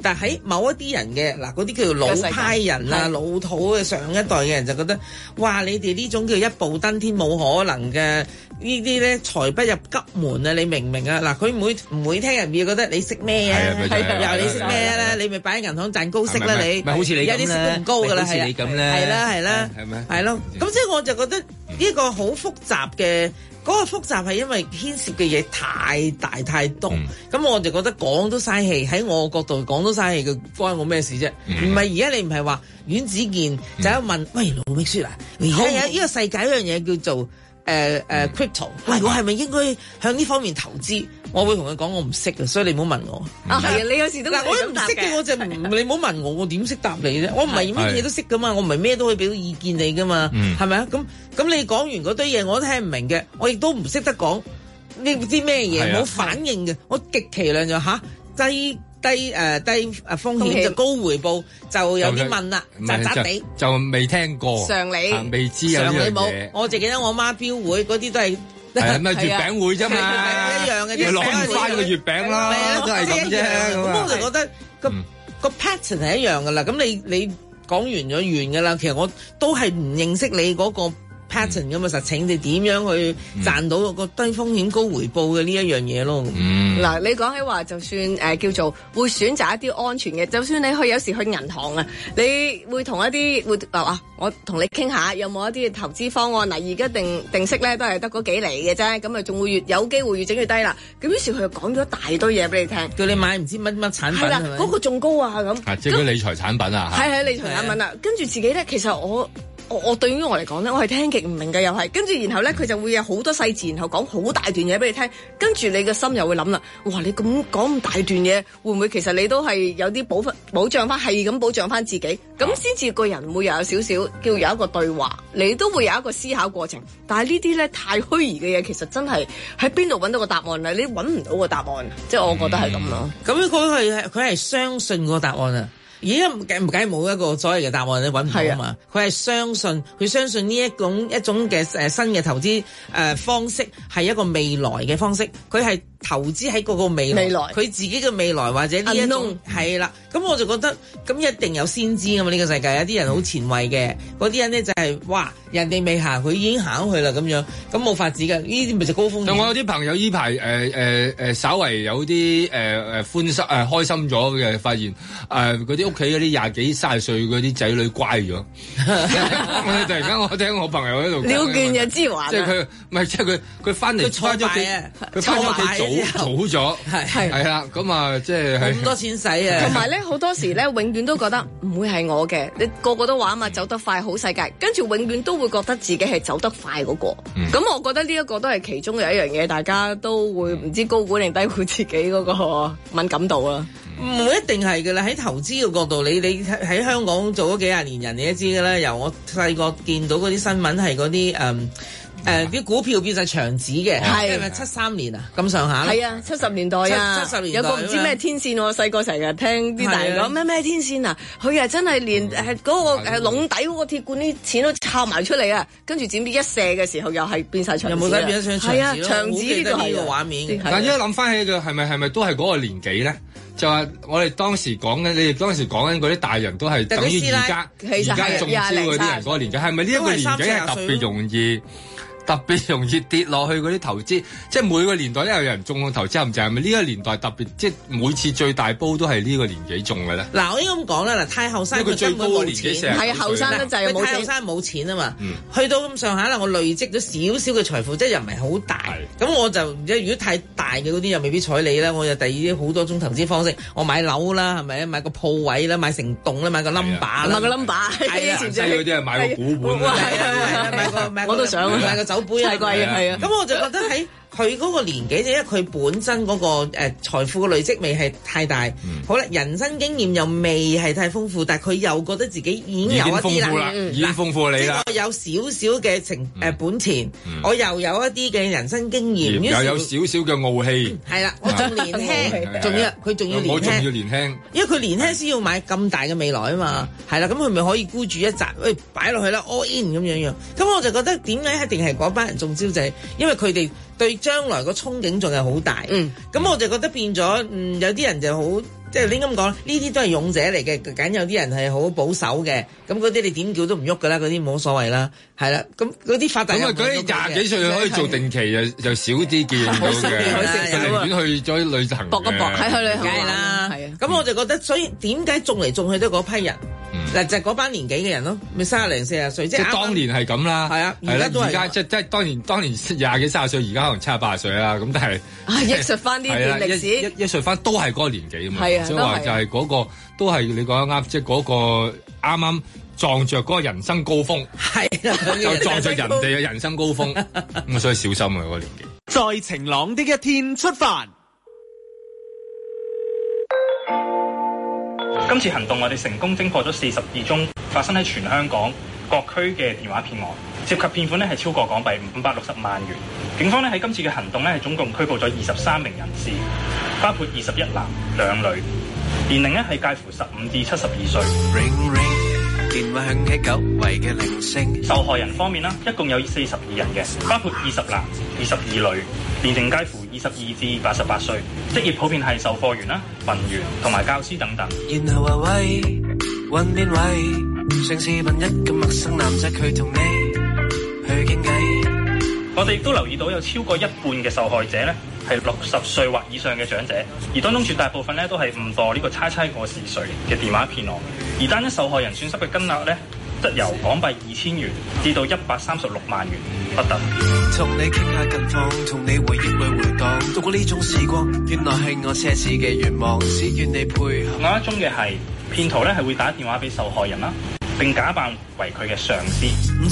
但係喺某一啲人嘅嗱，嗰啲叫做老派人啊、老土嘅上一代嘅人就覺得，哇！你哋呢種叫一步登天冇可能嘅。呢啲咧財不入急門啊！你明唔明啊？嗱，佢唔會唔會聽人哋覺得你識咩啊？又你識咩咧？你咪擺喺銀行賺高息啦！你咪好似你有啲息都唔高噶啦， 好似你咁咧， 係啦係啦， 係咪？ 係咯。咁即係我就覺得呢個好複雜嘅，嗰個複雜係因為牽涉嘅嘢太大太多。咁我就覺得講都嘥氣，喺我角度講都嘥氣嘅，關我咩事啫？唔係而家你唔係話阮子健就喺度問，喂盧覓雪啊，而家有呢個世界一樣嘢叫做。誒誒 crypto，喂，我係咪應該向呢方面投資？我會同佢講，我唔識嘅，所以你唔好問我。 啊，係啊，你有時都嗱， 我唔識嘅，我就唔你唔好問我，我點識答你啫？我唔係乜嘢都識噶嘛，我唔係咩都可以俾到意見你噶嘛，係咪啊？咁咁你講完嗰堆嘢，我都聽唔明嘅，我亦都唔識得講呢啲咩嘢，冇反應嘅，我極其量就吓低。低誒、呃、低誒風險就高回報，就有啲問啦，扎扎地就未聽過常理， 啊、未知有呢樣嘢。 我淨記得我媽標會嗰啲都係係咩月餅會啫嘛， 一樣嘅， 攞唔翻個月餅啦，都係咁啫。 咁我就覺得個、嗯、個 pattern 係一樣噶啦。咁你你講完咗完噶啦，其實我都係唔認識你嗰、嗰個。pattern 咁啊，實請你點樣去賺到個低風險高回報嘅呢一樣嘢咯。嗱、 嗯，你講起話就算誒、呃、叫做會選擇一啲安全嘅，就算你去有時去銀行啊，你會同一啲會啊，我同你傾下有冇一啲投資方案。嗱，而家定定息咧都係得嗰幾厘嘅啫，咁啊仲會越有機會越整越低啦。咁於是佢就講咗一大堆嘢俾你聽，叫你買唔知乜乜產品係啦，嗰個仲高啊咁。 啊，即係嗰啲理財產品啊。 係係理財產品啊，跟住自己咧，其實我。我我對於我嚟講咧，我係聽極唔明嘅又係，跟住然後咧佢就會有好多細節，然後講好大段嘢俾你聽，跟住你個心又會諗啦，哇！你咁講咁大段嘢，會唔會其實你都係有啲保保障翻，係咁保障翻自己，咁先至個人會有少少叫有一個對話，你都會有一個思考過程。但係呢啲咧太虛擬嘅嘢，其實真係喺邊度揾到個答案啊？你揾唔到個答案，即係我覺得係咁咯。 咁佢係佢係相信個答案啊！而家唔計唔計冇一個所謂嘅答案，你揾唔到啊嘛！佢係相信，佢相信呢一種一種嘅誒新嘅投資誒方式係一個未來嘅方式，佢係投資喺嗰個未來，佢自己嘅未來或者呢一種係啦。咁我就覺得咁一定有先知㗎嘛！呢個世界有啲人好前衛嘅，嗰啲人咧就係哇，人哋未行，佢已經行去啦咁樣，咁冇法子㗎。呢啲咪就高風險。 我有啲朋友依排誒誒誒稍為有啲誒誒歡心誒開心咗嘅，發現誒嗰啲屋企嗰啲廿幾卅歲嗰啲仔女乖咗。我突然間我聽我朋友喺度了斷日之華， 即係佢唔係即係佢佢翻嚟翻咗屋企，佢翻咗屋企早早咗，係係啦咁啊，即係咁多錢使啊！ 同埋咧好多時咧，永遠都覺得唔會係我嘅。你個個都話啊嘛，走得快好世界，跟住永遠都會覺得自己係走得快嗰個。咁、嗯、我覺得呢一個都係其中嘅一樣嘢，大家都會唔知高估定低估自己嗰個敏感度啦。 唔一定係㗎啦，喺投資嘅角度，你你喺香港做咗幾廿年人，你都知㗎啦。由我細個見到嗰啲新聞係嗰啲誒誒啲股票變晒長指嘅，係咪七三年啊咁上下？係啊，七十年代啊， 七十年代有個唔知咩天線，我細個成日聽啲大人講咩咩天線啊，佢啊真係連誒嗰個誒籠底嗰個鐵罐啲錢都抄埋出嚟啊，跟住點知一射嘅時候又係變晒長指， 有冇睇變咗長指？ 係啊，長指呢個係個畫面。 但係而家諗翻起嘅係咪係咪都係嗰個年紀咧？就話我哋當時講緊，你哋當時講緊嗰啲大人都係等於而家而家中招嗰啲人嗰個年紀，係咪呢一個年紀係特別容易？特別容易跌落去嗰啲投資，即係每個年代都有人中投資陷阱，係咪呢個年代特別？即係每次最大煲都係呢個年紀中嘅咧？ 嗱，我應該咁講啦，嗱，太後生佢根本冇錢， 係後生得滯， 太後生冇錢啊嘛。嗯、去到咁上下啦，我累積咗少少嘅財富，即係又唔係好大。咁我就如果太大嘅嗰啲又未必睬你啦。我就第二啲好多種投資方式，我買樓啦，係咪？買個鋪位啦，買成棟啦，買個 number 啦， 買個 number。 係啊，細嗰啲係買個股本啦， 買個買我都想買個酒杯啊，貴啊，係啊。咁我就覺得喺佢嗰個年紀，因為佢本身嗰個誒財富嘅累積未係太大，嗯、好啦，人生經驗又未係太豐富，但係佢又覺得自己已經有一啲啦， 已經豐富你啦， 即係我有少少嘅成誒本錢，嗯、我又有一啲嘅人生經驗， 又有少少嘅傲氣， 係啦，我仲年輕，仲要佢仲要年輕， 我仲要年輕， 因為佢年輕先要買咁大嘅未來啊嘛，係啦、嗯，咁佢咪可以孤注一擲，喂擺落去啦 ，all in 咁樣樣，咁我就覺得點解一定係嗰班人中招就係因為佢哋對將來個憧憬仲係好大，嗯，咁我就覺得變咗，嗯，有啲人就好即係你咁講，呢啲都係勇者嚟嘅，梗有啲人係好保守嘅，咁嗰啲你點叫都唔喐噶啦，嗰啲冇所謂啦，係啦，咁嗰啲發達人咁啊，嗰啲廿幾歲可以做定期又就少啲見到嘅，寧願去咗旅行搏一搏，係去旅行梗係啦，係啊，咁我就覺得，所以點解種嚟種去都嗰批人，嗱就係嗰班年紀嘅人咯，咪三十零四十歲，即係當年係咁啦，係啊，而家都係而家即即係當年當年廿幾三十歲，而家可能七十八十歲啦，咁但係啊，憶述翻呢段歷史，憶憶述翻都係嗰個年紀啊嘛。所以話就係嗰個都係你講得啱，即係嗰個啱啱撞着嗰個人生高峰，係就撞着人哋嘅人生高峰，咁所以小心啊嗰個年紀。 在晴朗的一天出發。 今次行動我哋成功偵破咗四十二宗發生喺全香港各區嘅電話騙案，涉及騙款咧係超過港幣五百六十萬元。警方咧喺今次嘅行動咧係總共拘捕咗二十三名人士，包括二十一男兩女，年齡咧係介乎十五至七十二歲。Ring, ring, 電話響起久違嘅鈴聲。受害人方面啦，一共有四十二人嘅，包括二十男、二十二女，年齡介乎二十二至八十八歲，職業普遍係售貨員啦、文員同埋教師等等。然後話喂，揾邊位？上次問一個陌生男仔，佢同你去傾偈。我哋亦都留意到有超過一半嘅受害者咧係六十歲或以上嘅長者，而當中絕大部分咧都係誤墮呢個猜猜我是誰嘅電話騙案，而單一受害人損失嘅金額咧則由港幣二千元至到一百三十六萬元不等。同你傾下近況，同你回憶裏回蕩，度過呢種時光，原來係我奢侈嘅願望，只願你配合。另一宗嘅係騙徒咧係會打電話俾受害人啦，並假扮為佢嘅上司。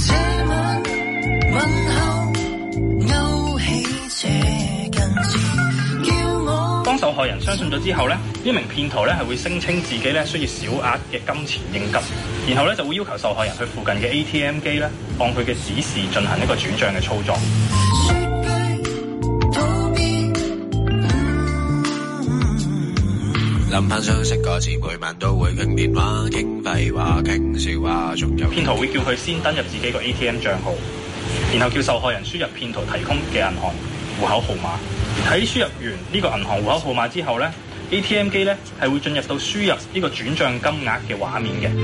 當受害人相信咗之後咧，呢名騙徒咧係會聲稱自己咧需要小額嘅金錢應急，然後咧就會要求受害人去附近嘅 A T M 機咧，按佢嘅指示進行一個轉賬嘅操作。臨晚相識嗰次，每晚都會傾電話、傾廢話、傾笑話，仲有騙徒會叫佢先登入自己個 A T M 賬號，然後叫受害人輸入騙徒提供嘅銀行戶口號碼。喺輸入完呢個銀行戶口號碼之後咧 ，A T M 機咧係會進入到輸入呢個轉賬金額嘅畫面嘅。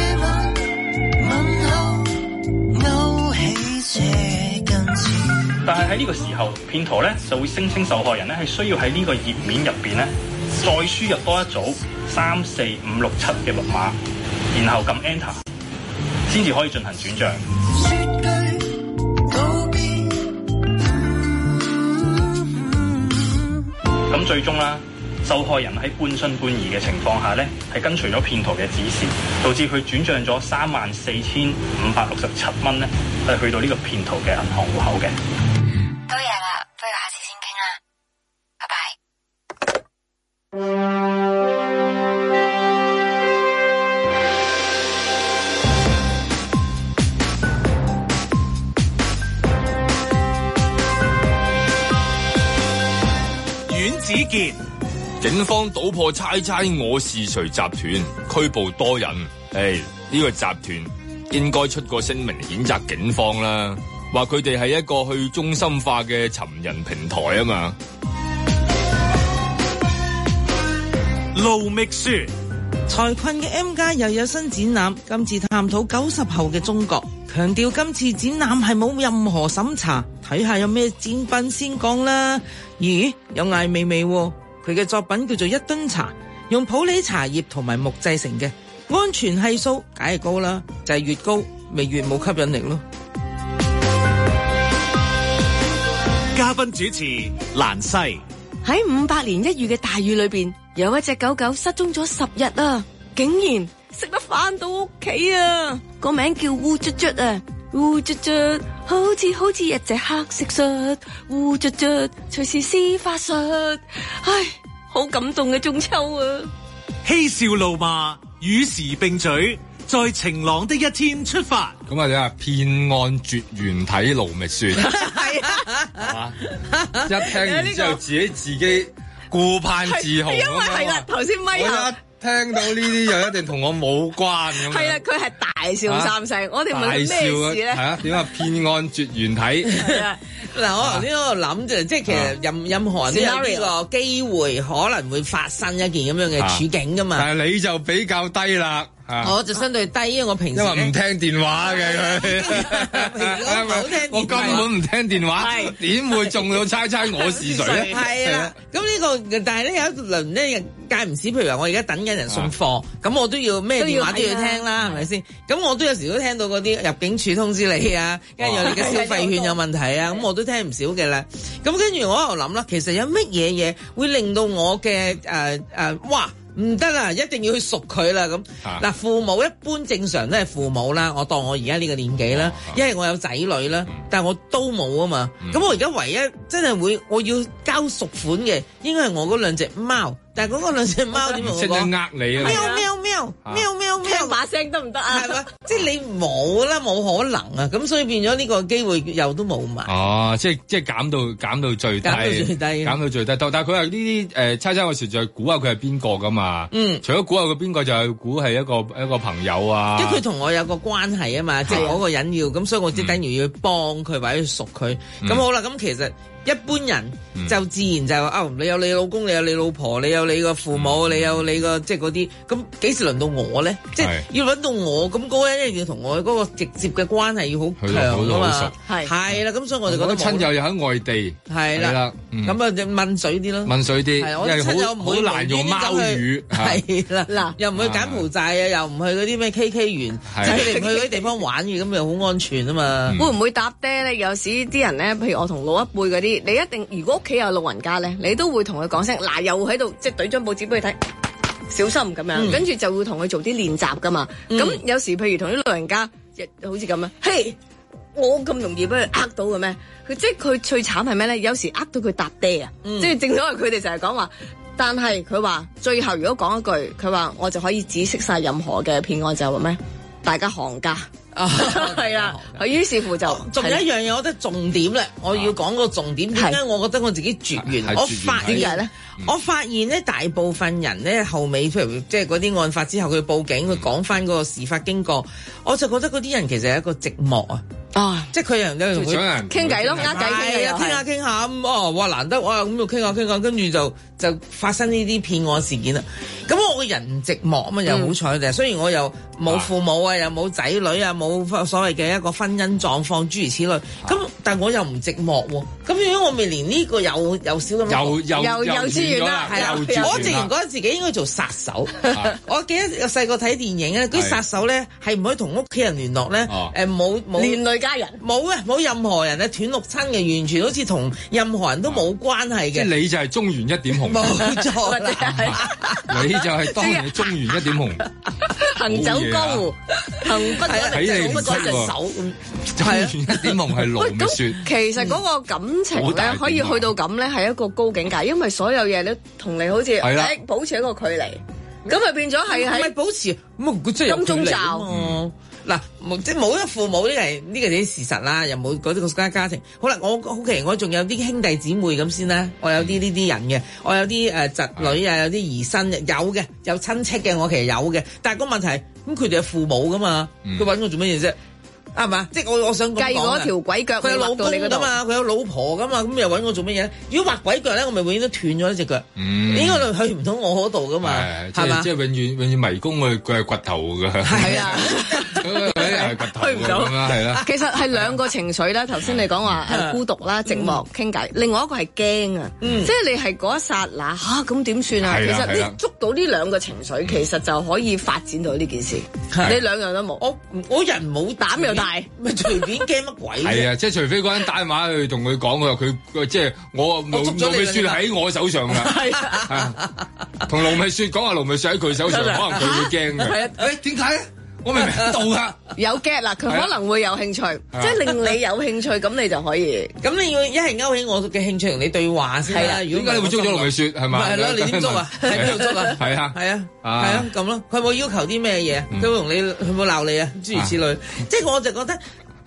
但係喺呢個時候，騙徒咧就會聲稱受害人咧係需要喺呢個頁面入邊咧再輸入多一組三四五六七嘅密碼，然後撳 Enter 先至可以進行轉賬。咁最終啦，受害人喺半信半疑嘅情況下咧，係跟隨咗騙徒嘅指示，導致佢轉賬咗三萬四千五百六十七蚊咧，係去到呢個騙徒嘅銀行戶口嘅。 都夜啦，不如下次先傾啦，拜拜。 阮子健， 警方搗破猜猜我是誰集團，拘捕多人。誒，呢個集團應該出個聲明譴責警方啦，話佢哋係一個去中心化嘅尋人平台啊嘛。 盧覓雪， 財困嘅 M 家又有新展覽，今次探討九十後嘅中國，強調今次展覽係冇任何審查，睇下有咩展品先講啦。咦，有艾未未喎，佢嘅作品叫做一噸茶，用普洱茶葉同埋木製成嘅，安全係數梗係高啦，就係越高咪越冇吸引力咯。 嘉賓主持蘭西， 喺五百年一遇嘅大雨裏邊，有一隻狗狗失蹤咗十日啊，竟然識得返到屋企啊！個名叫烏卒卒啊，烏卒卒好似好似一隻黑蟋蟀，烏卒卒隨時施法術，唉，好感動嘅中秋啊！ 嬉笑怒罵與時並舉，在晴朗的一天出發。 咁啊，你話騙案絕緣體盧覓雪， 係啊， 一聽完之後自己自己顧盼自豪， 因為係啦，頭先咪後聽到呢啲就一定同我冇關咁。 係啊，佢係大笑三聲，我哋問佢咩事咧？ 係啊，點啊？騙案絕緣體。 嗱，我頭先喺度諗就即係其實任任何人都有呢個機會可能會發生一件咁樣嘅處境噶嘛。 但係你就比較低啦。 我就相對低，因為我平時因為唔聽電話嘅佢，我根本唔聽電話，點會中到猜猜我是誰咧？ 係啦，咁呢個但係咧有一輪咧間唔時，譬如話我而家等緊人送貨，咁我都要咩電話都要聽啦，係咪先？咁我都有時都聽到嗰啲入境處通知你啊，跟住你嘅消費券有問題啊，咁我都聽唔少嘅啦。咁跟住我喺度諗啦，其實有乜嘢嘢會令到我嘅誒誒哇？唔得啦，一定要去熟佢啦咁。嗱、啊，父母一般正常都係父母啦，我當我而家呢個年紀啦，因為我有仔女啦，但係我都冇啊嘛。咁、嗯、我而家唯一真係會我要交贖款嘅，應該係我嗰兩隻貓。但係嗰個兩隻貓點樣講？ 識得呃你啊！ 喵喵喵喵喵喵， 聽把聲得唔得啊？ 係咪？即係你冇啦，冇可能啊！咁所以變咗呢個機會又都冇埋。 哦，即係即係減到減到最低，減到最低，減到最低。但係佢係呢啲誒猜猜我時就係估下佢係邊個噶嘛？嗯，除咗估下佢邊個，就係估係一個一個朋友啊。 即係佢同我有個關係啊嘛，即係嗰個人要咁，所以我即係等於要幫佢或者熟佢。咁好啦，咁其實。一般人就自然就話哦，你有你老公，你有你老婆，你有你個父母，嗯、你有你個即係嗰啲，咁幾時輪到我咧？即係要輪到我，咁嗰個人一定要同我嗰個直接嘅關係要好強噶嘛。係係啦，咁所以我哋覺得親友又喺外地，係啦，咁啊就問水啲咯，問水啲，因為好好難用貓語， 係啦，嗱又唔去柬埔寨啊，又唔去嗰啲咩 K K 園，即係佢哋唔去嗰啲地方玩嘅，咁又好安全啊嘛。 會唔會搭爹咧？有時啲人咧，譬如我同老一輩嗰啲。你一定如果屋企有老人家咧，你都會同佢講聲嗱，又喺度即係懟張報紙俾佢睇，小心咁樣，跟住、嗯、就會同佢做啲練習噶嘛。咁、嗯、有時譬如同啲老人家，好似咁樣，嘿，我咁容易俾佢呃到嘅咩？佢即係佢最慘係咩咧？有時呃到佢搭爹啊，嗯、即係正所謂佢哋成日講話，但係佢話最後如果講一句，佢話我就可以指識晒任何嘅騙案，就係話咩？大家行家。啊，係啊，佢於是乎就仲有一樣嘢，我覺得重點咧，我要講個重點。點解我覺得我自己絕緣？我發現咧，我發現咧，大部分人咧後尾譬如即係嗰啲案發之後，佢報警，佢講翻嗰個事發經過，我就覺得嗰啲人其實係一個寂寞啊。啊！即係佢人咧同佢傾偈咯，呃偈傾啊，傾下傾下咁哦，哇難得哇咁就傾下傾下，跟住就就發生呢啲騙案事件啦。咁我個人寂寞啊嘛，又好彩嘅。雖然我又冇父母啊，又冇仔女啊，冇所謂嘅一個婚姻狀況諸如此類。咁但係我又唔寂寞喎。咁如果我未連呢個有有少咁又又又幼稚園啦， 係啊！我自然覺得自己應該做殺手。我記得細個睇電影咧，嗰啲殺手咧係唔可以同屋企人聯絡咧，誒冇冇連累家人冇啊，冇任何人咧斷六親嘅，完全好似同任何人都冇關係嘅。 即係你就係中原一點紅， 冇錯你就係當年中原一點紅， 行走江湖，行不睇你唔出手咁。 中原一點紅係盧覓雪。 其實嗰個感情咧，可以去到咁咧，係一個高境界，因為所有嘢都同你好似誒保持一個距離，咁咪變咗係喺保持咁佢真係有距離啊！嗱，即係冇咗父母呢個係呢個啲事實啦，又冇嗰啲個家家庭。好啦，我好奇我仲有啲兄弟姊妹咁先啦，我有啲呢啲人嘅，我有啲誒侄女啊，有啲姨甥，有嘅，有親戚嘅，我其實有嘅。但係個問題，咁佢哋係父母噶嘛，佢揾我做乜嘢啫？係嘛？即係我我想計嗰條鬼腳， 佢有老公噶嘛，佢有老婆噶嘛，咁又揾我做乜嘢咧？如果畫鬼腳咧，我咪永遠都斷咗一隻腳，應該去唔到我嗰度噶嘛，係嘛？ 即係永遠永遠迷宮佢佢係掘頭㗎。係啊。 去唔到係啦，其實係兩個情緒啦。頭先你講話誒孤獨啦、寂寞、傾偈，另外一個係驚啊，即係你係嗰一剎那嚇咁點算啊？其實你捉到呢兩個情緒，其實就可以發展到呢件事。你兩樣都冇， 我我人冇膽又大， 咪隨便驚乜鬼？ 係啊，即係除非嗰人打電話去同佢講，佢話佢即係我盧盧覓雪喺我手上㗎，係啊，同盧覓雪講話盧覓雪喺佢手上，可能佢會驚嘅。係啊，誒點解咧？我明明喺度噶， 有 get 啦，佢可能會有興趣，即係令你有興趣，咁你就可以。 咁你要一係勾起我嘅興趣同你對話先啦。點解你會捉咗盧覓雪係咪？ 係咯，你點捉啊？喺邊度捉啊？ 係啊， 係啊，係啊，咁咯。佢有冇要求啲咩嘢？佢會同你，佢有冇鬧你啊？諸如此類。即係我就覺得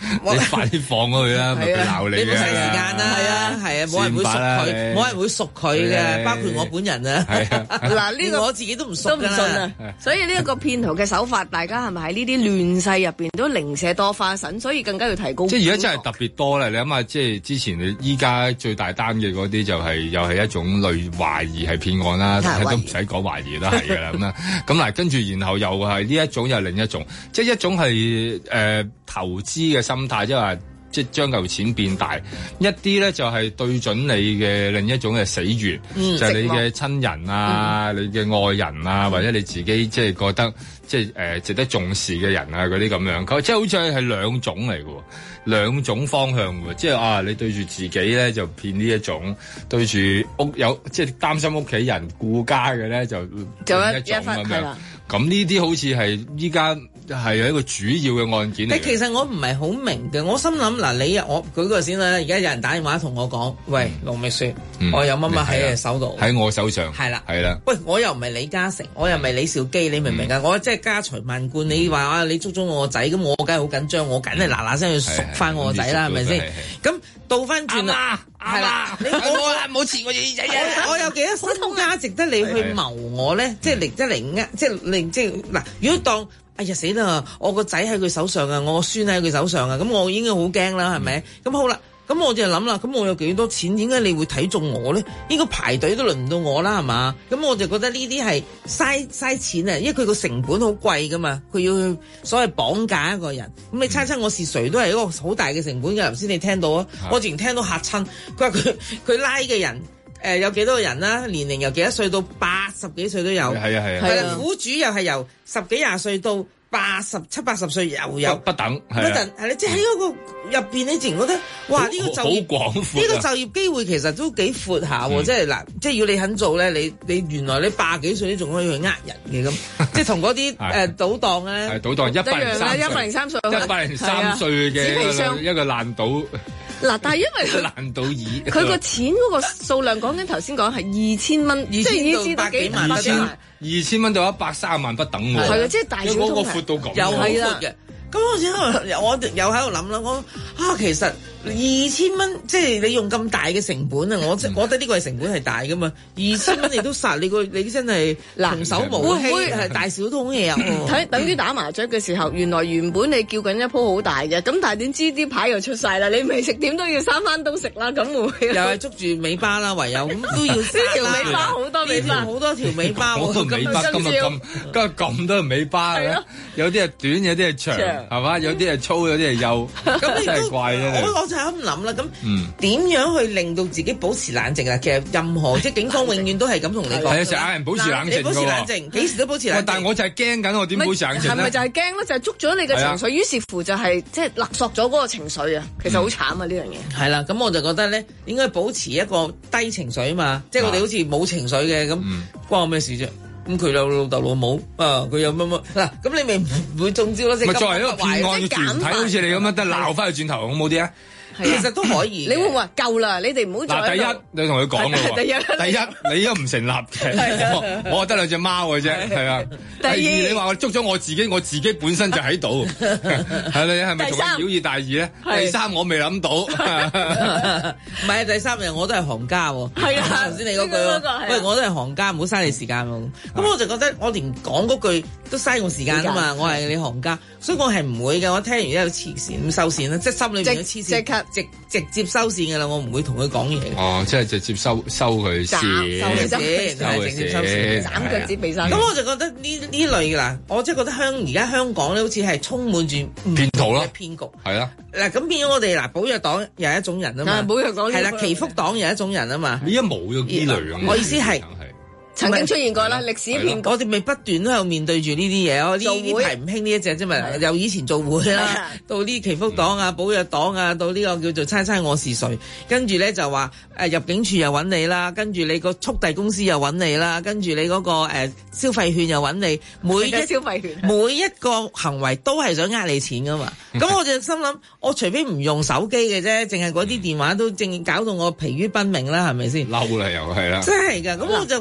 你快啲放咗佢啦，咪佢鬧你嘅。 你冇晒時間啦，係啊，係啊，冇人會熟佢，冇人會熟佢嘅，包括我本人啊。 嗱，呢個我自己都唔熟都唔信啊。所以呢一個騙徒嘅手法，大家係咪喺呢啲亂世入邊都零舍多花神，所以更加要提高。 即係而家真係特別多啦！你諗下，即係之前你依家最大單嘅嗰啲就係、是、又係一種類懷疑係騙案啦，但係都唔使講懷疑都係㗎啦咁啦。咁嗱，跟住然後又係呢一種又係另一種，即係一種係誒、呃、投資嘅心態，即係話。即係將嚿錢變大，一啲咧就係對準你嘅另一種嘅死緣，嗯、就係你嘅親人啊、嗯、你嘅愛人啊，或者你自己即係覺得即係誒、呃、值得重視嘅人啊嗰啲咁樣，佢即係好似係兩種嚟嘅喎，兩種方向喎，即係啊你對住自己咧就騙呢一種，對住屋有即係擔心屋企人顧家嘅咧就騙一種咁樣。咁呢啲好似係依家係一個主要嘅案件嚟。 其實我唔係好明嘅，我心諗嗱，你我舉個先啦，而家有人打電話同我講，喂，盧覓雪，嗯、我有乜乜喺你手度， 喺我手上， 係啦， 係啦。 喂，我又唔係李嘉誠，我又唔係李兆基，你明唔明啊？嗯、我即係家財萬貫，你話啊，你捉咗我個仔，咁我梗係好緊張，我梗係嗱嗱聲去贖翻我個仔啦，係咪先？咁倒翻轉啦，係啦，你我冇錢我耳仔啊！我有幾多身家值得你去謀我咧？即係嚟即係嚟呃，即係嚟即係嗱，如果當。哎呀死啦！我個仔喺佢手上啊，我個孫喺佢手上啊，咁我已經好驚啦，係咪？咁、嗯、好啦，咁我就諗啦，咁我有幾多錢？點解你會睇中我咧？應該排隊都輪唔到我啦，係嘛？咁我就覺得呢啲係嘥嘥錢啊，因為佢個成本好貴噶嘛，佢要去所謂綁架一個人。咁你猜猜我是誰都係一個好大嘅成本嘅。頭先你聽到啊，我之前聽到嚇親，佢話佢佢拉嘅人。誒、呃、有幾多個人啦？年齡由幾多歲到八十幾歲都有。係啊係啊。係啦，苦主又係由十幾廿歲到八十七八十歲又有。 不等。 不等係啦，即係喺嗰個入邊，你自然覺得哇！呢、這個就業好廣闊。 呢個就業機會其實都幾闊下喎，嗯、即係嗱，即係要你肯做咧，你你原來你八幾歲你仲可以去呃人嘅咁，即係同嗰啲誒賭檔咧。係賭檔一百零三。一百零三歲。一百零三歲嘅一個爛賭。 嗱，但係因為爛賭椅， 佢個錢嗰個數量講緊頭先講係二千蚊，即係已經到百幾萬， 二千二千蚊到一百三十萬不等喎。 係啊，即係大小通嗰個闊到咁， 又係啦。咁我先我又喺度諗啦，我啊其實二千蚊即係你用咁大嘅成本啊，我即係覺得呢個係成本係大噶嘛，二千蚊你都殺你個你真係童叟無欺，係大小通嘢啊！ 睇等於打麻雀嘅時候，原來原本你叫緊一鋪好大嘅，咁但係點知啲牌又出晒啦，你未食點都要三番都食啦，咁會又係捉住尾巴啦，唯有咁都要殺啦。 條尾巴好多尾巴， 好多條尾巴， 好多尾巴，今日咁今日咁多尾巴嘅，有啲係短，有啲係長。係嘛？有啲係粗，有啲係幼，咁真係怪咧。 我我就咁諗啦，咁點樣去令到自己保持冷靜啊？其實任何即係警方永遠都係咁同你講。 係啊，成日嗌人保持冷靜。 保持冷靜，幾時都保持冷靜。 但係我就係驚緊，我點保持冷靜咧？ 係咪就係驚咧？就係捉咗你嘅情緒，於是乎就係即係勒索咗嗰個情緒啊！其實好慘啊！呢樣嘢係啦，咁我就覺得咧，應該保持一個低情緒啊嘛，即係我哋好似冇情緒嘅咁，關我咩事啫？咁佢有老豆老母啊，佢有乜乜嗱，咁你咪唔會中招咯？ 咪作為一個騙案嘅團體，好似你咁樣得鬧翻佢轉頭，好冇啲啊？ 其實都可以。 你會唔會話夠啦？你哋唔好再。 嗱，第一你同佢講嘅喎。第一，第一你都唔成立嘅。我得兩隻貓嘅啫，係啊。第二，你話我捉咗我自己，我自己本身就喺度，係你係咪仲要表現大義咧？第三我未諗到。唔係啊，第三樣我都係行家喎。係啊，頭先你嗰句喎。喂，我都係行家，唔好嘥你時間喎。咁我就覺得我連講嗰句都嘥我時間啊嘛。我係你行家，所以我係唔會嘅。我聽完之後黐線咁收線啦，即係心裏面有黐線。即刻。直直接收線嘅啦，我唔會同佢講嘢。 哦，即係直接收收佢線， 收佢線， 收佢線， 斬腳趾俾晒。 咁我就覺得呢呢類嘅啦，我即係覺得香而家香港咧，好似係充滿住騙徒咯， 騙局係啦。 嗱咁變咗我哋嗱，保藥黨又係一種人啊嘛， 保藥黨係啦，祈福黨又係一種人啊嘛。 你而家冇咗呢類咁。 我意思係。 曾經出現過啦，歷史騙局， 我哋咪不斷都有面對住呢啲嘢。我呢呢排唔興呢一隻啫嘛，由以前做會啦，到呢祈福黨啊、保藥黨啊，到呢個叫做猜猜我是誰，跟住咧就話誒入境處又揾你啦，跟住你個速遞公司又揾你啦，跟住你嗰個誒消費券又揾你，每一消費券每一個行為都係想呃你錢噶嘛。咁我就心諗，我除非唔用手機嘅啫，淨係嗰啲電話都正搞到我疲於奔命啦，係咪先？ 嬲啦又係啦， 真係㗎。咁我就覺得。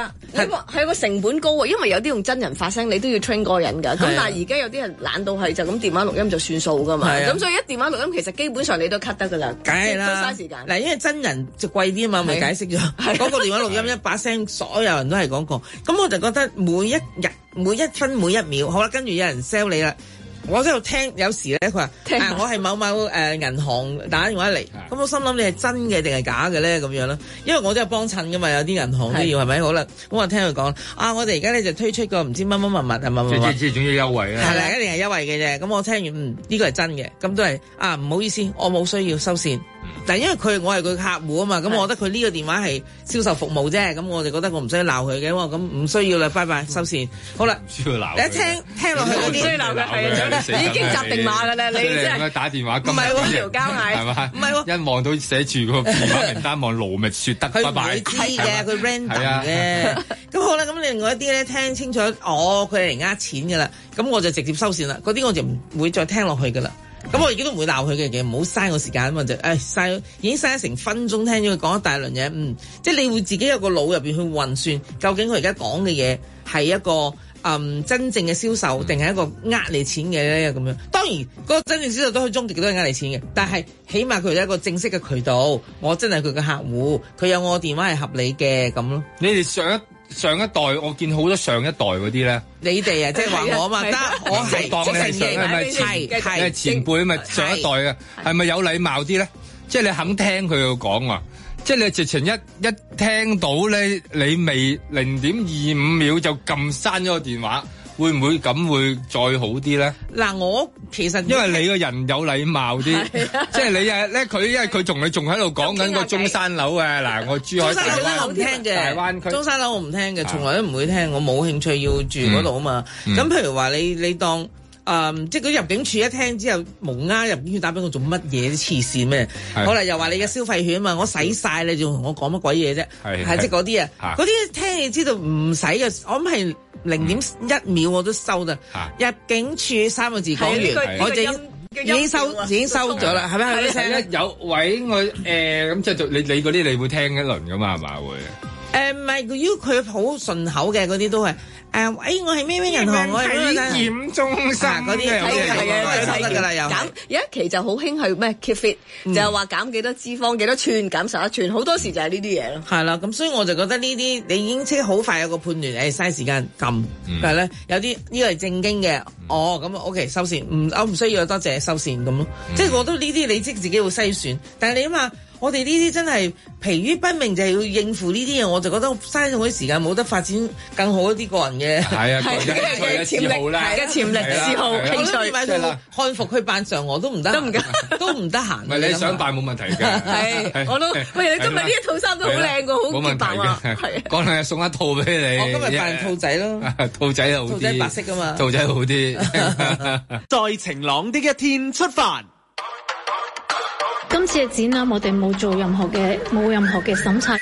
啊，係係個成本高啊，因為有啲用真人發聲，你都要 train 個人㗎。咁、啊、但係而家有啲人懶到係就咁電話錄音就算數㗎嘛。咁、啊、所以一電話錄音其實基本上你都 cut 得㗎啦，梗係啦，都嘥時間。嗱，因為真人就貴啲啊嘛，咪、啊、解釋咗。嗰、啊、個電話錄音一把聲，所有人都係講過。咁我就覺得每一日每一分每一秒，好啦，跟住有人 sell 你啦。我喺度聽，有時咧佢話，啊，我係某某誒銀行打電話嚟，咁我心諗你係真嘅定係假嘅咧咁樣咯，因為我都有幫襯噶嘛，有啲銀行都要係咪？好啦，咁我聽佢講，啊，我哋而家咧就推出個唔知乜乜乜乜係咪乜乜， 即係總之優惠啦， 係啦，一定係優惠嘅啫。咁我聽完，嗯，呢個係真嘅，咁都係啊，唔好意思，我冇需要收線。但因為佢我係佢客戶啊嘛，咁我覺得佢呢個電話係銷售服務啫，咁我就覺得我唔需要鬧佢嘅，咁唔需要啦，拜拜，收線。好啦， 唔需要鬧。 你一聽聽落去嗰啲，唔需要鬧嘅係已經紮定馬㗎啦，你真係打電話，唔係喎條交嗌，係嘛？唔係喎，一望到寫住個電話名單，望盧覓雪得，拜拜。佢唔會知嘅，佢 random 嘅。咁好啦，咁另外一啲咧聽清楚，哦，佢係嚟呃錢㗎啦，咁我就直接收線啦。嗰啲我就唔會再聽落去㗎啦。咁我而家都唔會鬧佢嘅，唔好嘥我時間啊嘛，就誒嘥已經嘥咗成分鐘聽咗佢講一大輪嘢，嗯，即係你會自己有個腦入邊去運算，究竟佢而家講嘅嘢係一個嗯真正嘅銷售，定係一個呃你錢嘅咧咁樣。當然嗰個真正銷售都去終極都係呃你錢嘅，但係起碼佢有一個正式嘅渠道，我真係佢嘅客戶，佢有我電話係合理嘅咁咯。 你哋上一上一代，我見好多上一代嗰啲咧， 你哋啊，即係話我啊嘛，得我係當你係上係咪前係前輩咪上一代嘅，係咪有禮貌啲咧？即係你肯聽佢嘅講話，即係你直情一一聽到咧，你未零點二五秒就撳刪咗個電話。會唔會咁會再好啲咧？ 嗱，我其實因為你個人有禮貌啲，即係你啊咧，佢因為佢同你仲喺度講緊個中山樓啊，嗱，我珠海大灣我唔聽嘅， 大灣區中山樓我唔聽嘅，從來都唔會聽，我冇興趣要住嗰度啊嘛。咁、嗯、譬如話你你當誒、嗯，即係佢入境處一聽之後，無啦啦入境處打俾我做乜嘢？啲黐線咩？可能又話你嘅消費券啊嘛，我使晒你仲同我講乜鬼嘢啫？係即係嗰啲啊，嗰啲聽你知道唔使嘅，我諗係。零點一秒我都收得、啊，入境處三個字講完，我就已經收已經收咗啦，係咪係咪聲？ 有喂我誒咁即係你你嗰啲你會聽一輪噶嘛係嘛會？ 誒唔係，如果佢好順口嘅嗰啲都係。誒、呃，哎，我係咩咩銀行，我係咩險中心嗰啲係係嘅，收得㗎啦又。減有一期就好興去咩 keep fit，、嗯、就係話減幾多脂肪幾多寸減十一寸，好多時就係呢啲嘢咯。係啦，咁所以我就覺得呢啲你已經即係好快有個判斷，誒嘥時間撳，但係咧有啲呢個係正經嘅、嗯，哦咁 OK 收線，唔我唔需要多謝收線咁咯。即係我覺得呢啲你即自己會篩選，但係你諗下。我哋呢啲真係疲於奔命，就係要應付呢啲嘢，我就覺得嘥咗啲時間，冇得發展更好一啲個人嘅係啊，個人嘅潛力， 嘅潛力嗜好興趣，買套漢服去扮嫦娥都唔得，都唔得，都唔得閒。 唔係你想扮冇問題㗎， 係我都喂你今日呢一套衫都好靚㗎，好潔白啊，係講兩日送一套俾你。 我今日扮兔仔咯， 兔仔好啲， 兔仔白色㗎嘛， 兔仔好啲。 在晴朗的一天出發。 今次嘅展覽我哋冇做任何嘅冇任何嘅審查。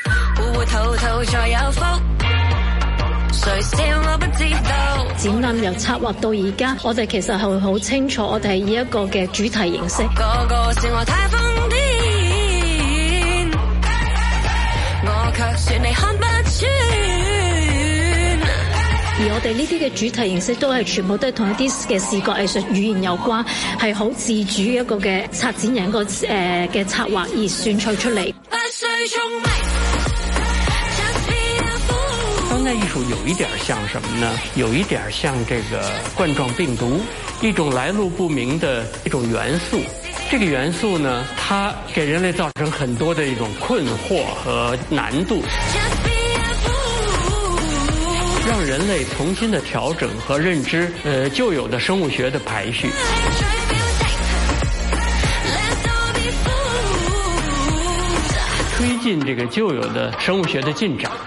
展覽由策劃到而家，我哋其實係好清楚，我哋係以一個嘅主題形式。個個笑我太瘋癲，我卻說你看不穿。而我哋呢啲嘅主題形式都係全部都係同一啲嘅視覺藝術語言有關，係好自主一個嘅策展人一個誒嘅、呃、策劃而選取出嚟。 當代藝術有一點像什麼呢？有一點像這個冠狀病毒，一種來路不明的一種元素。這個元素呢，它給人類造成很多的一種困惑和難度。讓人類重新的調整和認知，呃，舊有的生物學的排序，推進這個舊有的生物學的進展。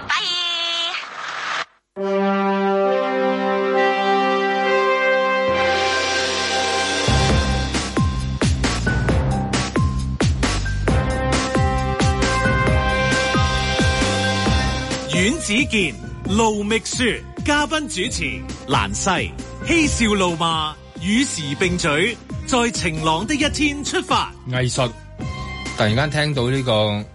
阮子健、盧覓雪，嘉賓主持蘭西，嬉笑怒罵，與時並舉，在晴朗的一天出發。 藝術突然間聽到呢個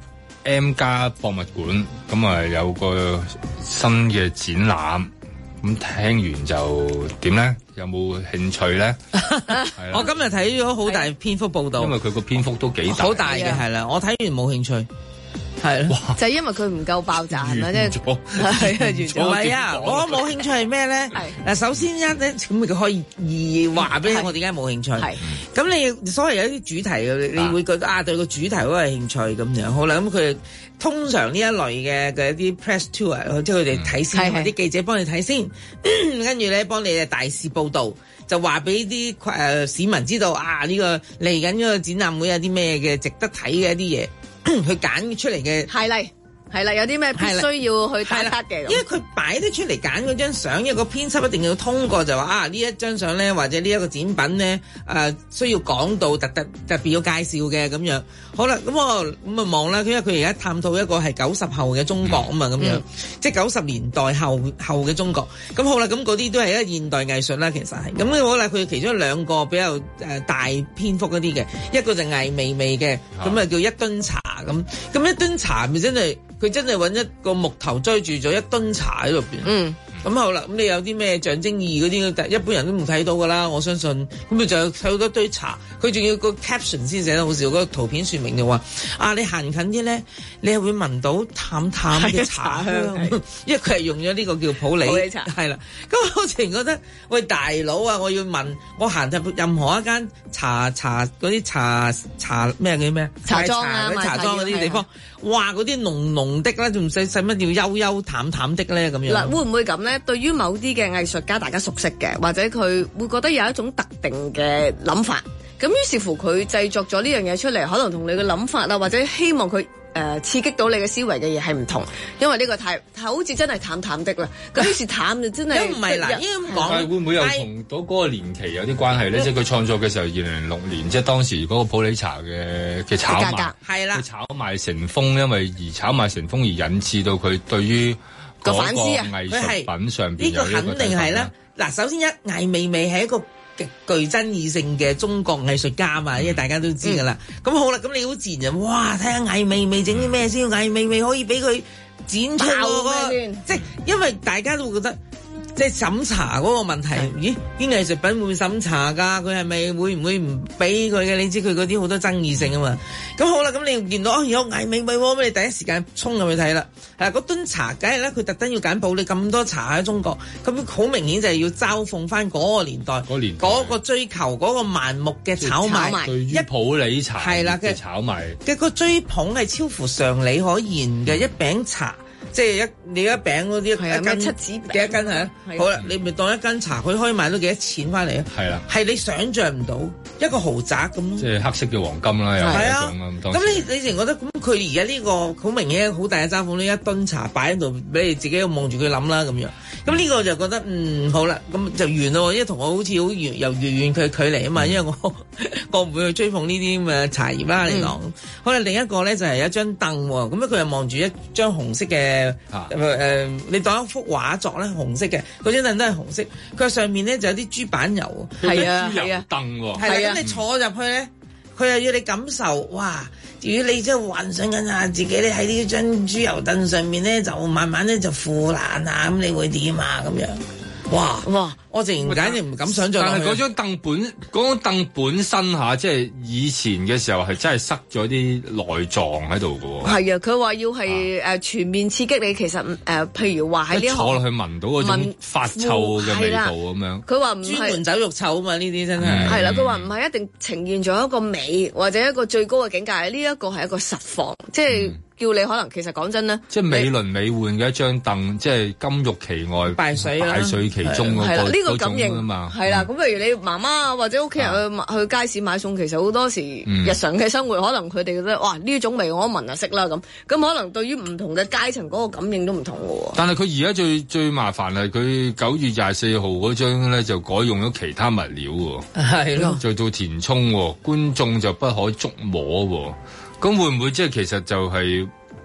M 加博物館咁啊有個新嘅展覽，咁聽完就點咧？有冇興趣咧？ 我今日睇咗好大篇幅報道， 因為佢個篇幅都幾大， 好大嘅係啦。我睇完冇興趣。係， 就係因為佢唔夠爆炸係咪？即係係啊，完咗。 唔係啊，我冇興趣係咩咧？嗱，首先一咧，咁佢可以話俾你聽，我點解冇興趣？係，咁你所謂有啲主題，你會覺得啊，對個主題好有興趣咁樣。好啦，咁佢通常呢一類嘅嘅一啲 press tour，即係佢哋睇先，啲記者幫你睇先，跟住咧幫你大肆報導，就話俾啲誒市民知道啊，呢個嚟緊嗰個展覽會有啲咩嘅值得睇嘅一啲嘢。佢揀出嚟嘅係啦，係啦，有啲咩必須要去打卡嘅， 因為佢擺得出嚟揀嗰張相，因為個編輯一定要通過就話啊呢一張相咧，或者呢一個展品咧，誒、呃、需要講到特特特別要介紹嘅咁樣。好啦，咁我咁啊望啦，因為佢而家探討一個係九十後嘅中國啊嘛，咁、嗯、樣、嗯、即係九十年代後後嘅中國。咁好啦，咁嗰啲都係一個現代藝術啦，其實係。咁好啦，佢其中兩個比較誒大篇幅嗰啲嘅，一個就藝味味嘅，咁啊叫一噸茶咁。咁一噸茶咪真係佢真係揾一個木頭追住咗一噸茶喺度邊。嗯。咁好啦，咁你有啲咩象徵意義嗰啲，一般人都唔睇到噶啦，我相信。咁佢就有睇好多堆茶，佢仲要個 caption 先寫得好笑，嗰個圖片說明就話：啊，你行近啲咧，你係會聞到淡淡嘅茶香，因為佢係用咗呢個叫普洱，普洱茶，係啦。咁我突然覺得，喂大佬啊，我要問，我行入任何一間茶茶嗰啲茶茶咩嗰啲咩茶莊啊， 茶莊嗰啲地方，哇，嗰啲濃濃的咧，仲使使乜要幽幽淡淡的咧咁樣？ 嗱，會唔會咁咧？對於某啲嘅藝術家，大家熟悉嘅，或者佢會覺得有一種特定嘅諗法，咁於是乎佢製作咗呢樣嘢出嚟，可能同你嘅諗法啊，或者希望佢誒、呃、刺激到你嘅思維嘅嘢係唔同，因為呢個太好似真係淡淡的啦，咁於是淡就真係都唔係嗱，應該講， 但係會唔會又同到嗰個年期有啲關係咧？即係佢創作嘅時候，二零零六年，即係當時嗰個普洱茶嘅嘅炒賣係啦， 佢炒賣成風，因為而炒賣成風而引致到佢對於個反思啊， 藝術品上邊呢個肯定係啦。嗱，首先一艾未未係一個極具爭議性嘅中國藝術家嘛，因為大家都知噶啦。咁、嗯、好啦，咁你好自然就哇，睇下艾未未整啲咩先，艾未未可以俾佢剪出嗰即係因為大家都會覺得。即係審查嗰個問題，咦？啲藝術品會審查㗎？佢係咪會唔會唔俾佢嘅？你知佢嗰啲好多爭議性啊嘛。咁好啦，咁你見到哦有藝味味喎，咁你第一時間衝入去睇啦。係嗰噸茶，梗係啦，佢特登要揀普洱咁多茶喺中國，咁好明顯就係要嘲諷翻嗰個年代，嗰年嗰、嗰個追求嗰、嗰個盲目嘅炒賣， 對於普洱茶係啦嘅炒賣嘅個追捧係超乎常理可言嘅、嗯、一餅茶。即係一你一餅嗰啲一斤七子幾多斤係啊？好啦，你咪當一斤茶，佢可以賣到幾多錢翻嚟啊？係啦，係你想象唔到一個豪宅咁。即係黑色嘅黃金啦，又係一種咁。 咁你你成覺得咁佢而家呢個好明顯好大嘅嘲諷，呢一噸茶擺喺度俾你自己望住佢諗啦咁樣。咁呢個就覺得嗯好啦，咁就完咯，因為同我好似好遠由遠遠佢距離啊嘛，因為我我唔會去追捧呢啲咁嘅茶葉啦嚟講。好啦，另一個咧就係一張凳喎，咁咧佢又望住一張紅色嘅。誒、啊呃，你當一幅畫作咧，紅色嘅嗰張凳都係紅色，佢上面咧就有啲豬板油， 係啊係啊， 凳喎， 係啦，咁你坐入去咧，佢又要你感受，哇！如果你真係幻想緊下自己咧喺呢張豬油凳上面咧，就慢慢咧就腐爛啊，咁你會點啊？咁樣，哇哇！我直然簡直唔敢想像。 但係嗰張凳本嗰張凳本身嚇，即係以前嘅時候係真係塞咗啲內臟喺度嘅喎。 係啊，佢話要係誒全面刺激你，其實誒、呃，譬如話喺呢坐落去聞到嗰種發臭嘅味道咁樣。 佢話唔係專門酒肉臭啊嘛，呢啲真係。 係啦，佢話唔係一定呈現咗一個美或者一個最高嘅境界，呢一個係一個實況，即係。嗯叫你可能其實講真咧， 即係美輪美奐嘅一張凳，即係金玉其外， 敗水敗水其中嗰、那個呢、這個感應啊嘛。 係啦，咁、嗯、譬如你媽媽或者屋企人去、啊、去街市買餸，其實好多時、嗯、日常嘅生活，可能佢哋覺得哇呢種味我一聞就識啦咁。咁可能對於唔同嘅階層嗰個感應都唔同嘅喎。 但係佢而家最最麻煩係佢九月廿四號嗰張咧就改用咗其他物料喎，係咯，就做填充，觀眾就不可觸摸喎。咁會唔會即係其實就係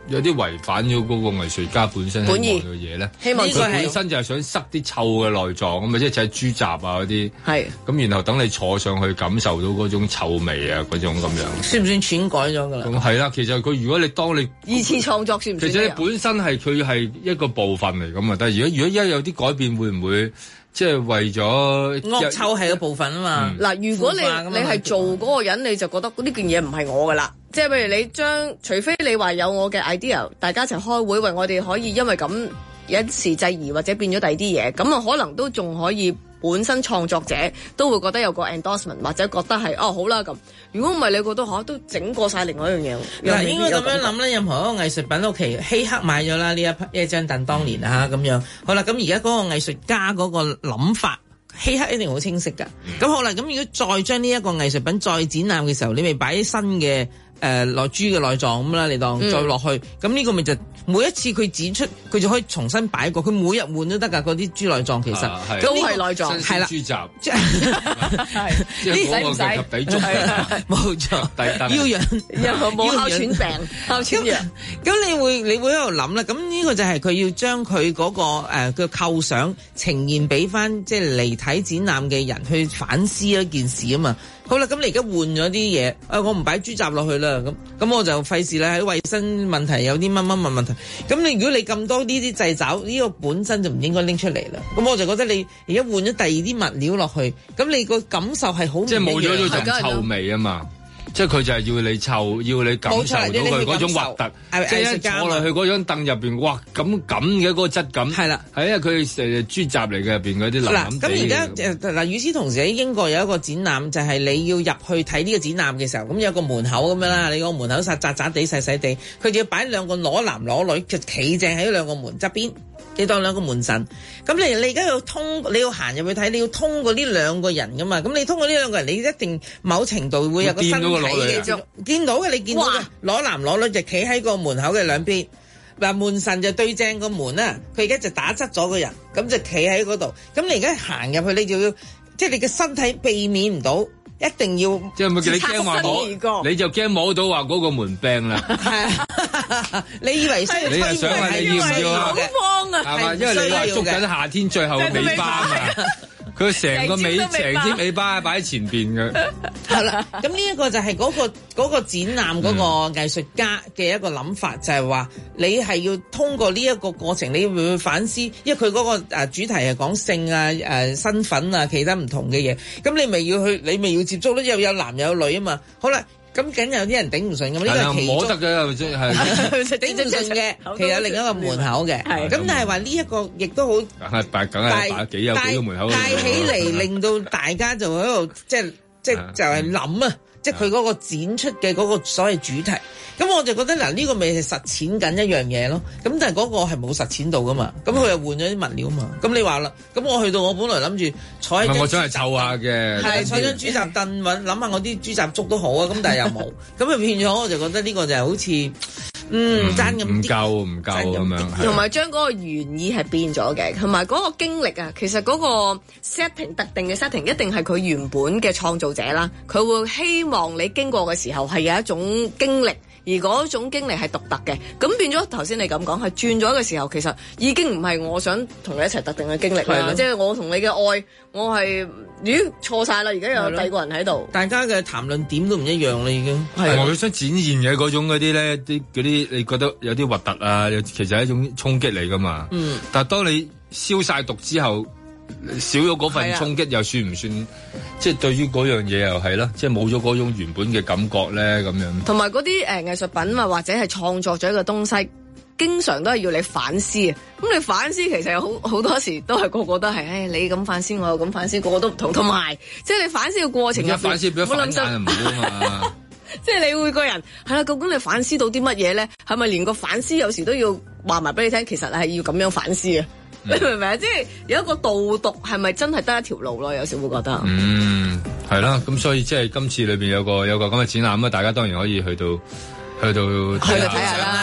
有啲違反咗嗰個藝術家本身希望嘅嘢咧？ 希望佢本身就係想塞啲臭嘅內臟咁啊，即係豬雜啊嗰啲。係。咁然後等你坐上去感受到嗰種臭味啊，嗰種咁樣。 算唔算篡改咗㗎啦？ 咁係啦，其實佢如果你當你二次創作算唔算？ 其實你本身係佢係一個部分嚟咁啊，但係如果如果一有啲改變，會唔會？即係為咗惡臭係個部分啊嘛。 嗱、嗯，如果你你係做嗰個人，你就覺得呢件嘢唔係我噶啦。即係譬如你將，除非你話有我嘅 idea， 大家一齊開會，為我哋可以因為咁一時制宜或者變咗第二啲嘢，咁啊可能都仲可以。本身創作者都會覺得有個 endorsement 或者覺得係哦好啦咁。如果唔係你覺得嚇、啊、都整過晒另外一樣嘢。 嗱，應該咁樣諗咧，任何一個藝術品屋企希克買咗啦呢一一張凳當年啊咁樣。好啦，咁而家嗰個藝術家嗰個諗法，希克一定好清晰㗎。咁、嗯、好啦，咁如果再將呢一個藝術品再展覽嘅時候，你咪擺啲新嘅誒內豬嘅內臟咁啦，你當再落去，咁、嗯、呢個咪就每一次佢展出，佢就可以重新擺過，佢每日換都得㗎。嗰啲豬內臟其實、啊、 都係內臟，係啦， 豬雜， 呢使唔使？ 冇錯， 腰癢又冇哮喘病，哮喘藥。 咁你會你會喺度諗啦，咁呢個就係佢要將佢嗰個誒嘅構想呈現俾翻即係嚟睇展覽嘅人去反思一件事啊嘛。好啦，咁你而家換咗啲嘢，啊我唔擺豬雜落去啦，咁咁我就費事啦，喺衛生問題有啲乜乜乜問題。咁你如果你咁多呢啲掣肘，呢、這個本身就唔應該拎出嚟啦。咁我就覺得你而家換咗第二啲物料落去，咁你個感受係好唔一樣， 即係冇咗嗰種臭味啊嘛。即係佢就係要你臭，要你感受到佢嗰種核突，即係一坐落去嗰張凳入邊，哇咁咁嘅嗰個質感，係啦，係因為佢誒豬雜嚟嘅入邊嗰啲腍腍地。咁而家嗱， 與此同時喺英國有一個展覽，就係、是、你要入去睇呢個展覽嘅時候，咁有個門口咁樣啦，你個門口實窄窄地細細地，佢就要擺兩個裸男裸女，就企正喺兩個門側邊。你當兩個門神，咁你你而家要通，你要行入去睇，你要通過呢兩個人噶嘛？咁你通過呢兩個人，你一定某程度會有個身體嘅接觸，見到嘅你見到嘅裸男裸女就企喺個門口嘅兩邊，嗱門神就對正個門啦，佢而家就打側咗個人，咁就企喺嗰度。咁你而家行入去，你就要即係你嘅身體避免唔到。一定要即係咪叫你驚話摸，你就驚摸到話嗰個門柄啦。 係你以為需要推你係想話你要唔要啊？ 慌啊， 係嘛？因為你話捉緊夏天最後嘅尾巴啊嘛。佢成個尾成支尾巴擺喺前邊嘅。 係啦，咁呢一個就係嗰、嗰個嗰、嗰個展覽嗰個藝術家嘅一個諗法，嗯、就係話你係要通過呢一個過程，你會去反思，因為佢嗰個誒主題係講性啊、誒、呃、身份啊、其他唔同嘅嘢，咁你咪要去，你咪要接觸咯，又有男又有女啊嘛。好啦。咁梗有啲人頂唔順咁，呢個係其中摸得嘅，即係頂唔順嘅，其實有另一個門口嘅。咁但係話呢一個亦都好， 係擺梗係擺幾有幾個門口， 帶起嚟令到大家就喺度即係即係就係諗啊！即係佢嗰個展出嘅嗰個所謂主題，咁我就覺得嗱呢個咪係實踐緊一樣嘢咯。咁但係嗰個係冇實踐到噶嘛。咁佢又換咗啲物料嘛。咁你話啦，咁我去到我本來諗住坐喺張， 我想係湊下嘅， 係坐張豬雜凳揾諗下我啲豬雜粥都好啊。咁但係又冇，咁啊變咗我就覺得呢個就係好似嗯爭咁唔夠唔夠咁樣， 同埋將嗰個原意係變咗嘅，同埋嗰個經歷啊，其實嗰個 setting 特定嘅 setting 一定係佢原本嘅創造者啦，佢會希望你經過嘅時候係有一種經歷，而嗰種經歷係獨特嘅，咁變咗頭先你咁講係轉咗嘅時候，其實已經唔係我想同你一齊特定嘅經歷啦，即係我同你嘅愛，我係咦錯晒啦，而家有第二個人喺度， 大家嘅談論點都唔一樣啦，已經係佢想展現嘅嗰種嗰啲咧，啲嗰啲你覺得有啲核突啊，其實係一種衝擊嚟噶嘛，嗯，但係當你消晒毒之後。少咗嗰份衝擊又算唔算？即係對於嗰樣嘢又係啦，即係冇咗嗰種原本嘅感覺咧咁樣。 同埋嗰啲誒藝術品啊，或者係創作咗一個東西，經常都係要你反思啊。咁你反思其實有好好多時都係個個都係，誒、哎、你咁反思，我又咁反思，個個都唔同。同埋即係你反思嘅過程入邊， 反思變咗反眼唔好啊嘛。 即係你會個人係啦，究竟你反思到啲乜嘢咧？係咪連個反思有時都要話埋俾你聽？其實係要咁樣反思啊！你明唔明啊？即係有一個導讀，係咪真係得一條路咯？有時會覺得。 嗯，係啦，咁所以即係今次裏邊有個有個咁嘅展覽啊，大家當然可以去到去到去睇下啦。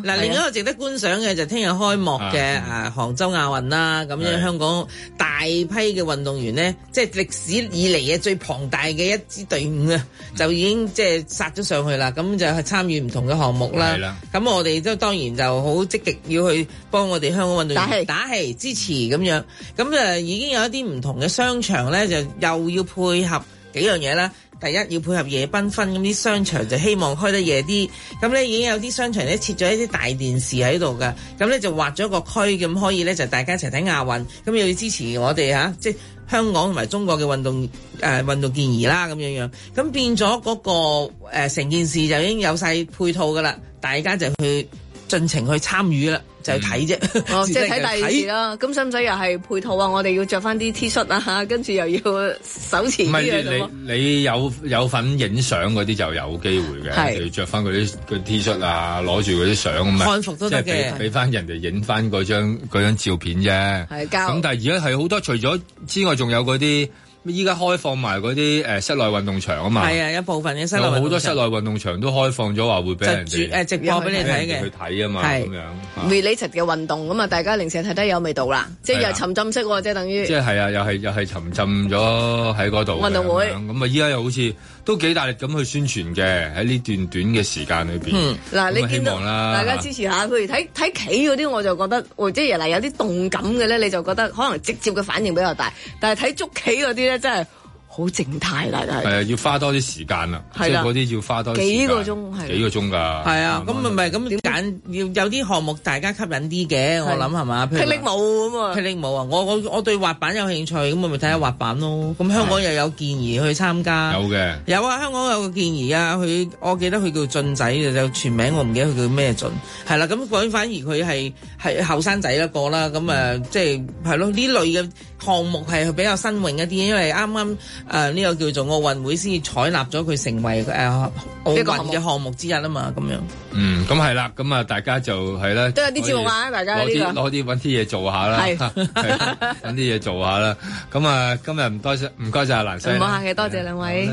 嗱，另一個值得觀賞嘅就聽日開幕嘅誒杭州亞運啦。咁樣香港大批嘅運動員呢，即係歷史以嚟嘅最龐大嘅一支隊伍啊，就已經即係殺咗上去啦。咁就係參與唔同嘅項目啦。咁我哋都當然就好積極要去幫我哋香港運動員打氣打氣支持咁樣。咁誒已經有一啲唔同嘅商場咧，就又要配合幾樣嘢啦。第一要配合夜繽紛，咁啲商場就希望開得夜啲。咁咧已經有啲商場咧設咗一啲大電視喺度㗎，咁咧就劃咗個區，咁可以咧就大家一齊睇亞運。咁又要支持我哋嚇，即係香港同埋中國嘅運動誒、呃、運動健兒啦咁樣樣。咁變咗嗰、那個成、呃、件事就已經有晒配套㗎啦，大家就去盡情去參與啦。就係睇啫， 哦，即係睇第二次啦。咁使唔使又係配套啊？我哋要着翻啲 T 恤啊，跟住又要手持啲嘢咁。 你你有有份影相嗰啲就有機會嘅，你着翻嗰啲嗰 T 恤啊，攞住嗰啲相咁啊， 漢服都得嘅， 即係俾俾翻人哋影翻嗰張嗰張照片啫。係交。咁但係而家係好多，除咗之外，仲有嗰啲。依家開放埋嗰啲誒室內運動場啊嘛， 係啊，一部分嘅室內運動場， 有好多室內運動場都開放咗，話會俾人哋誒直播俾你睇嘅， 去睇啊嘛，咁樣 related 嘅運動咁啊，大家零舍睇得有味道啦，即係又沉浸式喎，即係等於， 即係係啊，又係又係沉浸咗喺嗰度運動會，咁啊依家又好似都幾大力咁去宣傳嘅喺呢段短嘅時間裏邊， 嗱你見到大家支持下，譬如睇睇棋嗰啲，我就覺得，即係嗱有啲動感嘅咧，你就覺得可能直接嘅反應比較大，但係睇捉棋嗰啲咧。真係好靜態啦，係。 係啊，要花多啲時間啦，即係嗰啲要花多幾個鐘，係幾個鐘㗎。 係啊，咁咪咪咁點揀？要有啲項目大家吸引啲嘅，我諗係嘛？ 霹靂舞咁啊！ 霹靂舞啊！我我我對滑板有興趣，咁我咪睇下滑板咯。咁香港又有健兒去參加， 有嘅有啊！香港有個健兒啊，佢我記得佢叫俊仔嘅，就全名我唔記得佢叫咩俊。係啦，咁講反而佢係係後生仔一個啦。咁誒，即係係咯呢類嘅項目係比較新穎一啲，因為啱啱。誒呢個叫做奧運會先至採納咗佢成為誒奧運嘅項目之一啊嘛，咁樣。嗯， 咁係啦，咁啊大家就係啦， 都有啲節目玩，大家呢個攞啲揾啲嘢做下啦，係揾啲嘢做下啦。咁啊今日唔多謝唔該曬阿蘭西， 唔好客氣，多謝兩位。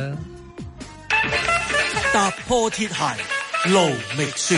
踏破鐵鞋路未雪。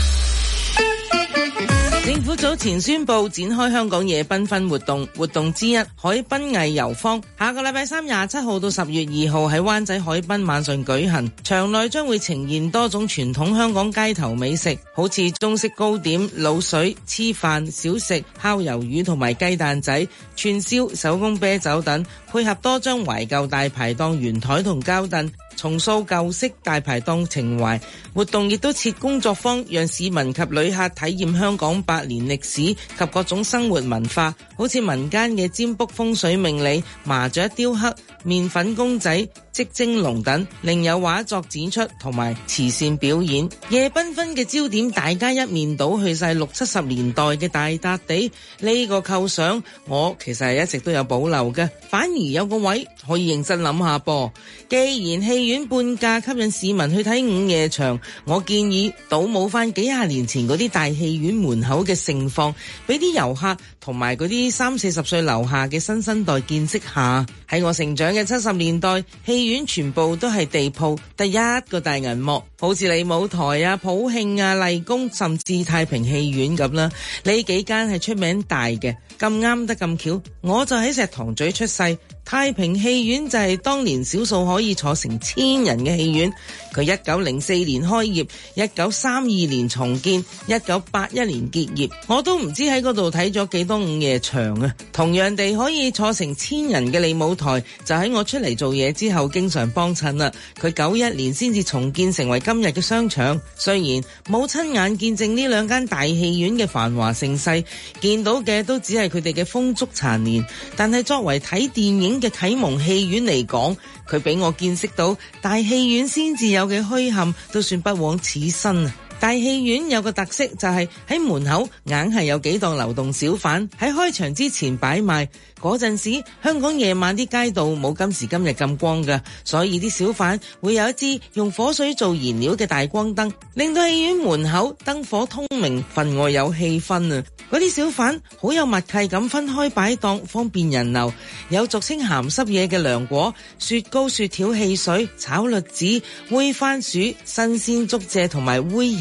政府早前宣布展開香港夜繽紛活動，活動之一海濱藝遊坊，下個禮拜三廿七號到十月二號喺灣仔海濱晚上舉行。場內將會呈現多種傳統香港街頭美食，好似中式糕點、滷水、黐飯、小食、烤魷魚同埋雞蛋仔、串燒、手工啤酒等，配合多張懷舊大排檔圓台同膠凳，重塑舊式大排檔情懷。活動亦都設工作坊，讓市民及旅客體驗香港百年歷史及各種生活文化，好似民間嘅占卜風水命理、麻雀雕刻、麵粉公仔、積蒸籠等，另有畫作展出同埋慈善表演。夜繽紛嘅焦點，大家一面倒去晒六七十年代嘅大笪地，呢個構想我其實係一直都有保留嘅，反而有個位可以認真諗下噃。既然戲院半價吸引市民去睇午夜場，我建議倒冇翻幾廿年前嗰啲大戲院門口嘅盛況，俾啲遊客同埋嗰啲三四十歲樓下嘅新生代見識下。喺我成長嘅七十年代，戲院全部都係地鋪，得一個大銀幕，好似利舞台啊、普慶啊、麗宮甚至太平戲院咁啦。呢幾間係出名大嘅，咁啱得咁巧，我就喺石塘咀出世。太平戲院就係當年少數可以坐成千人嘅戲院，佢一九零四年開業，一九三二年重建，一九八一年結業。我都唔知喺嗰度睇咗幾多午夜場啊！同樣地可以坐成千人嘅利舞台，就喺我出嚟做嘢之後經常幫襯啦。佢九一年先至重建成為今日嘅商場。雖然冇親眼見證呢兩間大戲院嘅繁華盛世，見到嘅都只係佢哋嘅風燭殘年，但係作為睇電影嘅啟蒙戲院嚟講，佢俾我見識到大戲院先至有嘅墟冚，都算不枉此生啊！大戲院有個特色就係喺門口硬係有幾檔流動小販喺開場之前擺賣。嗰陣時香港夜晚啲街道冇今時今日咁光㗎，所以啲小販會有一支用火水做燃料嘅大光燈，令到戲院門口燈火通明，分外有氣氛啊！嗰啲小販好有默契咁分開擺檔，方便人流。有俗稱鹹濕嘢嘅涼果、雪糕、雪條、汽水、炒栗子、煨番薯、新鮮竹蔗同埋煨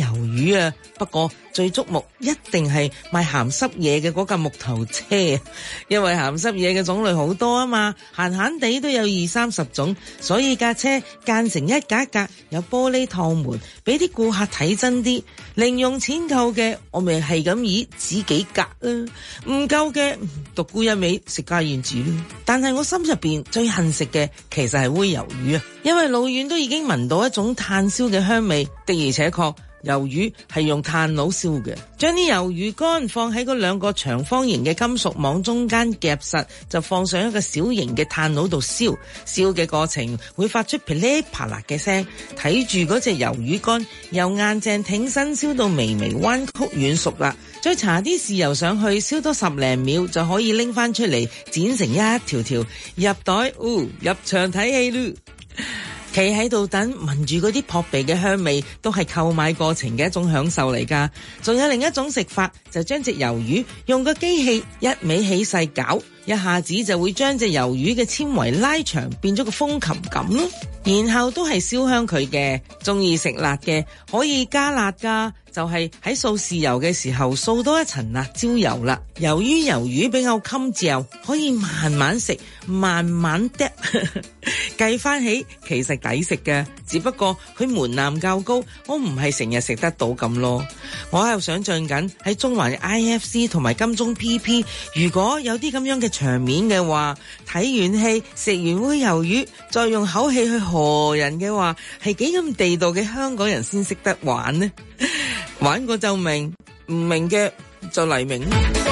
魷魚啊，不過最矚目一定係賣鹹濕嘢嘅嗰架木頭車，因為鹹濕嘢嘅種類好多啊嘛，閒閒地都有二三十種，所以架車間成一格一格，有玻璃趟門，俾啲顧客睇真啲。零用錢夠嘅，我咪係咁以指幾格啦；唔夠嘅，獨沽一味食家燕子啦。但係我心入邊最恨食嘅，其實係煨魷魚啊，因為老遠都已經聞到一種炭燒嘅香味，的而且確。魷魚係用炭爐燒嘅，將啲魷魚乾放喺嗰兩個長方形嘅金屬網中間夾實，就放上一個小型嘅炭爐度燒。燒嘅過程會發出噼哩啪啦嘅聲，睇住嗰隻魷魚乾由硬淨挺身燒到微微彎曲軟熟啦，再搽啲豉油上去，燒多十零秒就可以拎翻出嚟，剪成一條條入袋，哦，入場睇戲嚕。企喺度等，聞住嗰啲撲鼻嘅香味，都係購買過程嘅一種享受嚟㗎。仲有另一種食法，就將隻魷魚用個機器一味起勢攪，一下子就會將隻魷魚嘅纖維拉長，變咗個風琴咁咯。然後都係燒香佢嘅，中意食辣嘅可以加辣㗎。就係喺掃豉油嘅時候掃多一層辣椒油啦。由於魷魚比較襟嚼，可以慢慢食，慢慢嗒。計翻起其實抵食嘅，只不過佢門檻較高，我唔係成日食得到咁咯。我喺度想象緊喺中環 I F C 同埋金鐘 P P， 如果有啲咁樣嘅場面嘅話，睇完戲食完煨魷魚，再用口氣去賀人嘅話，係幾咁地道嘅香港人先識得玩呢？玩過就明，唔明嘅就黎明。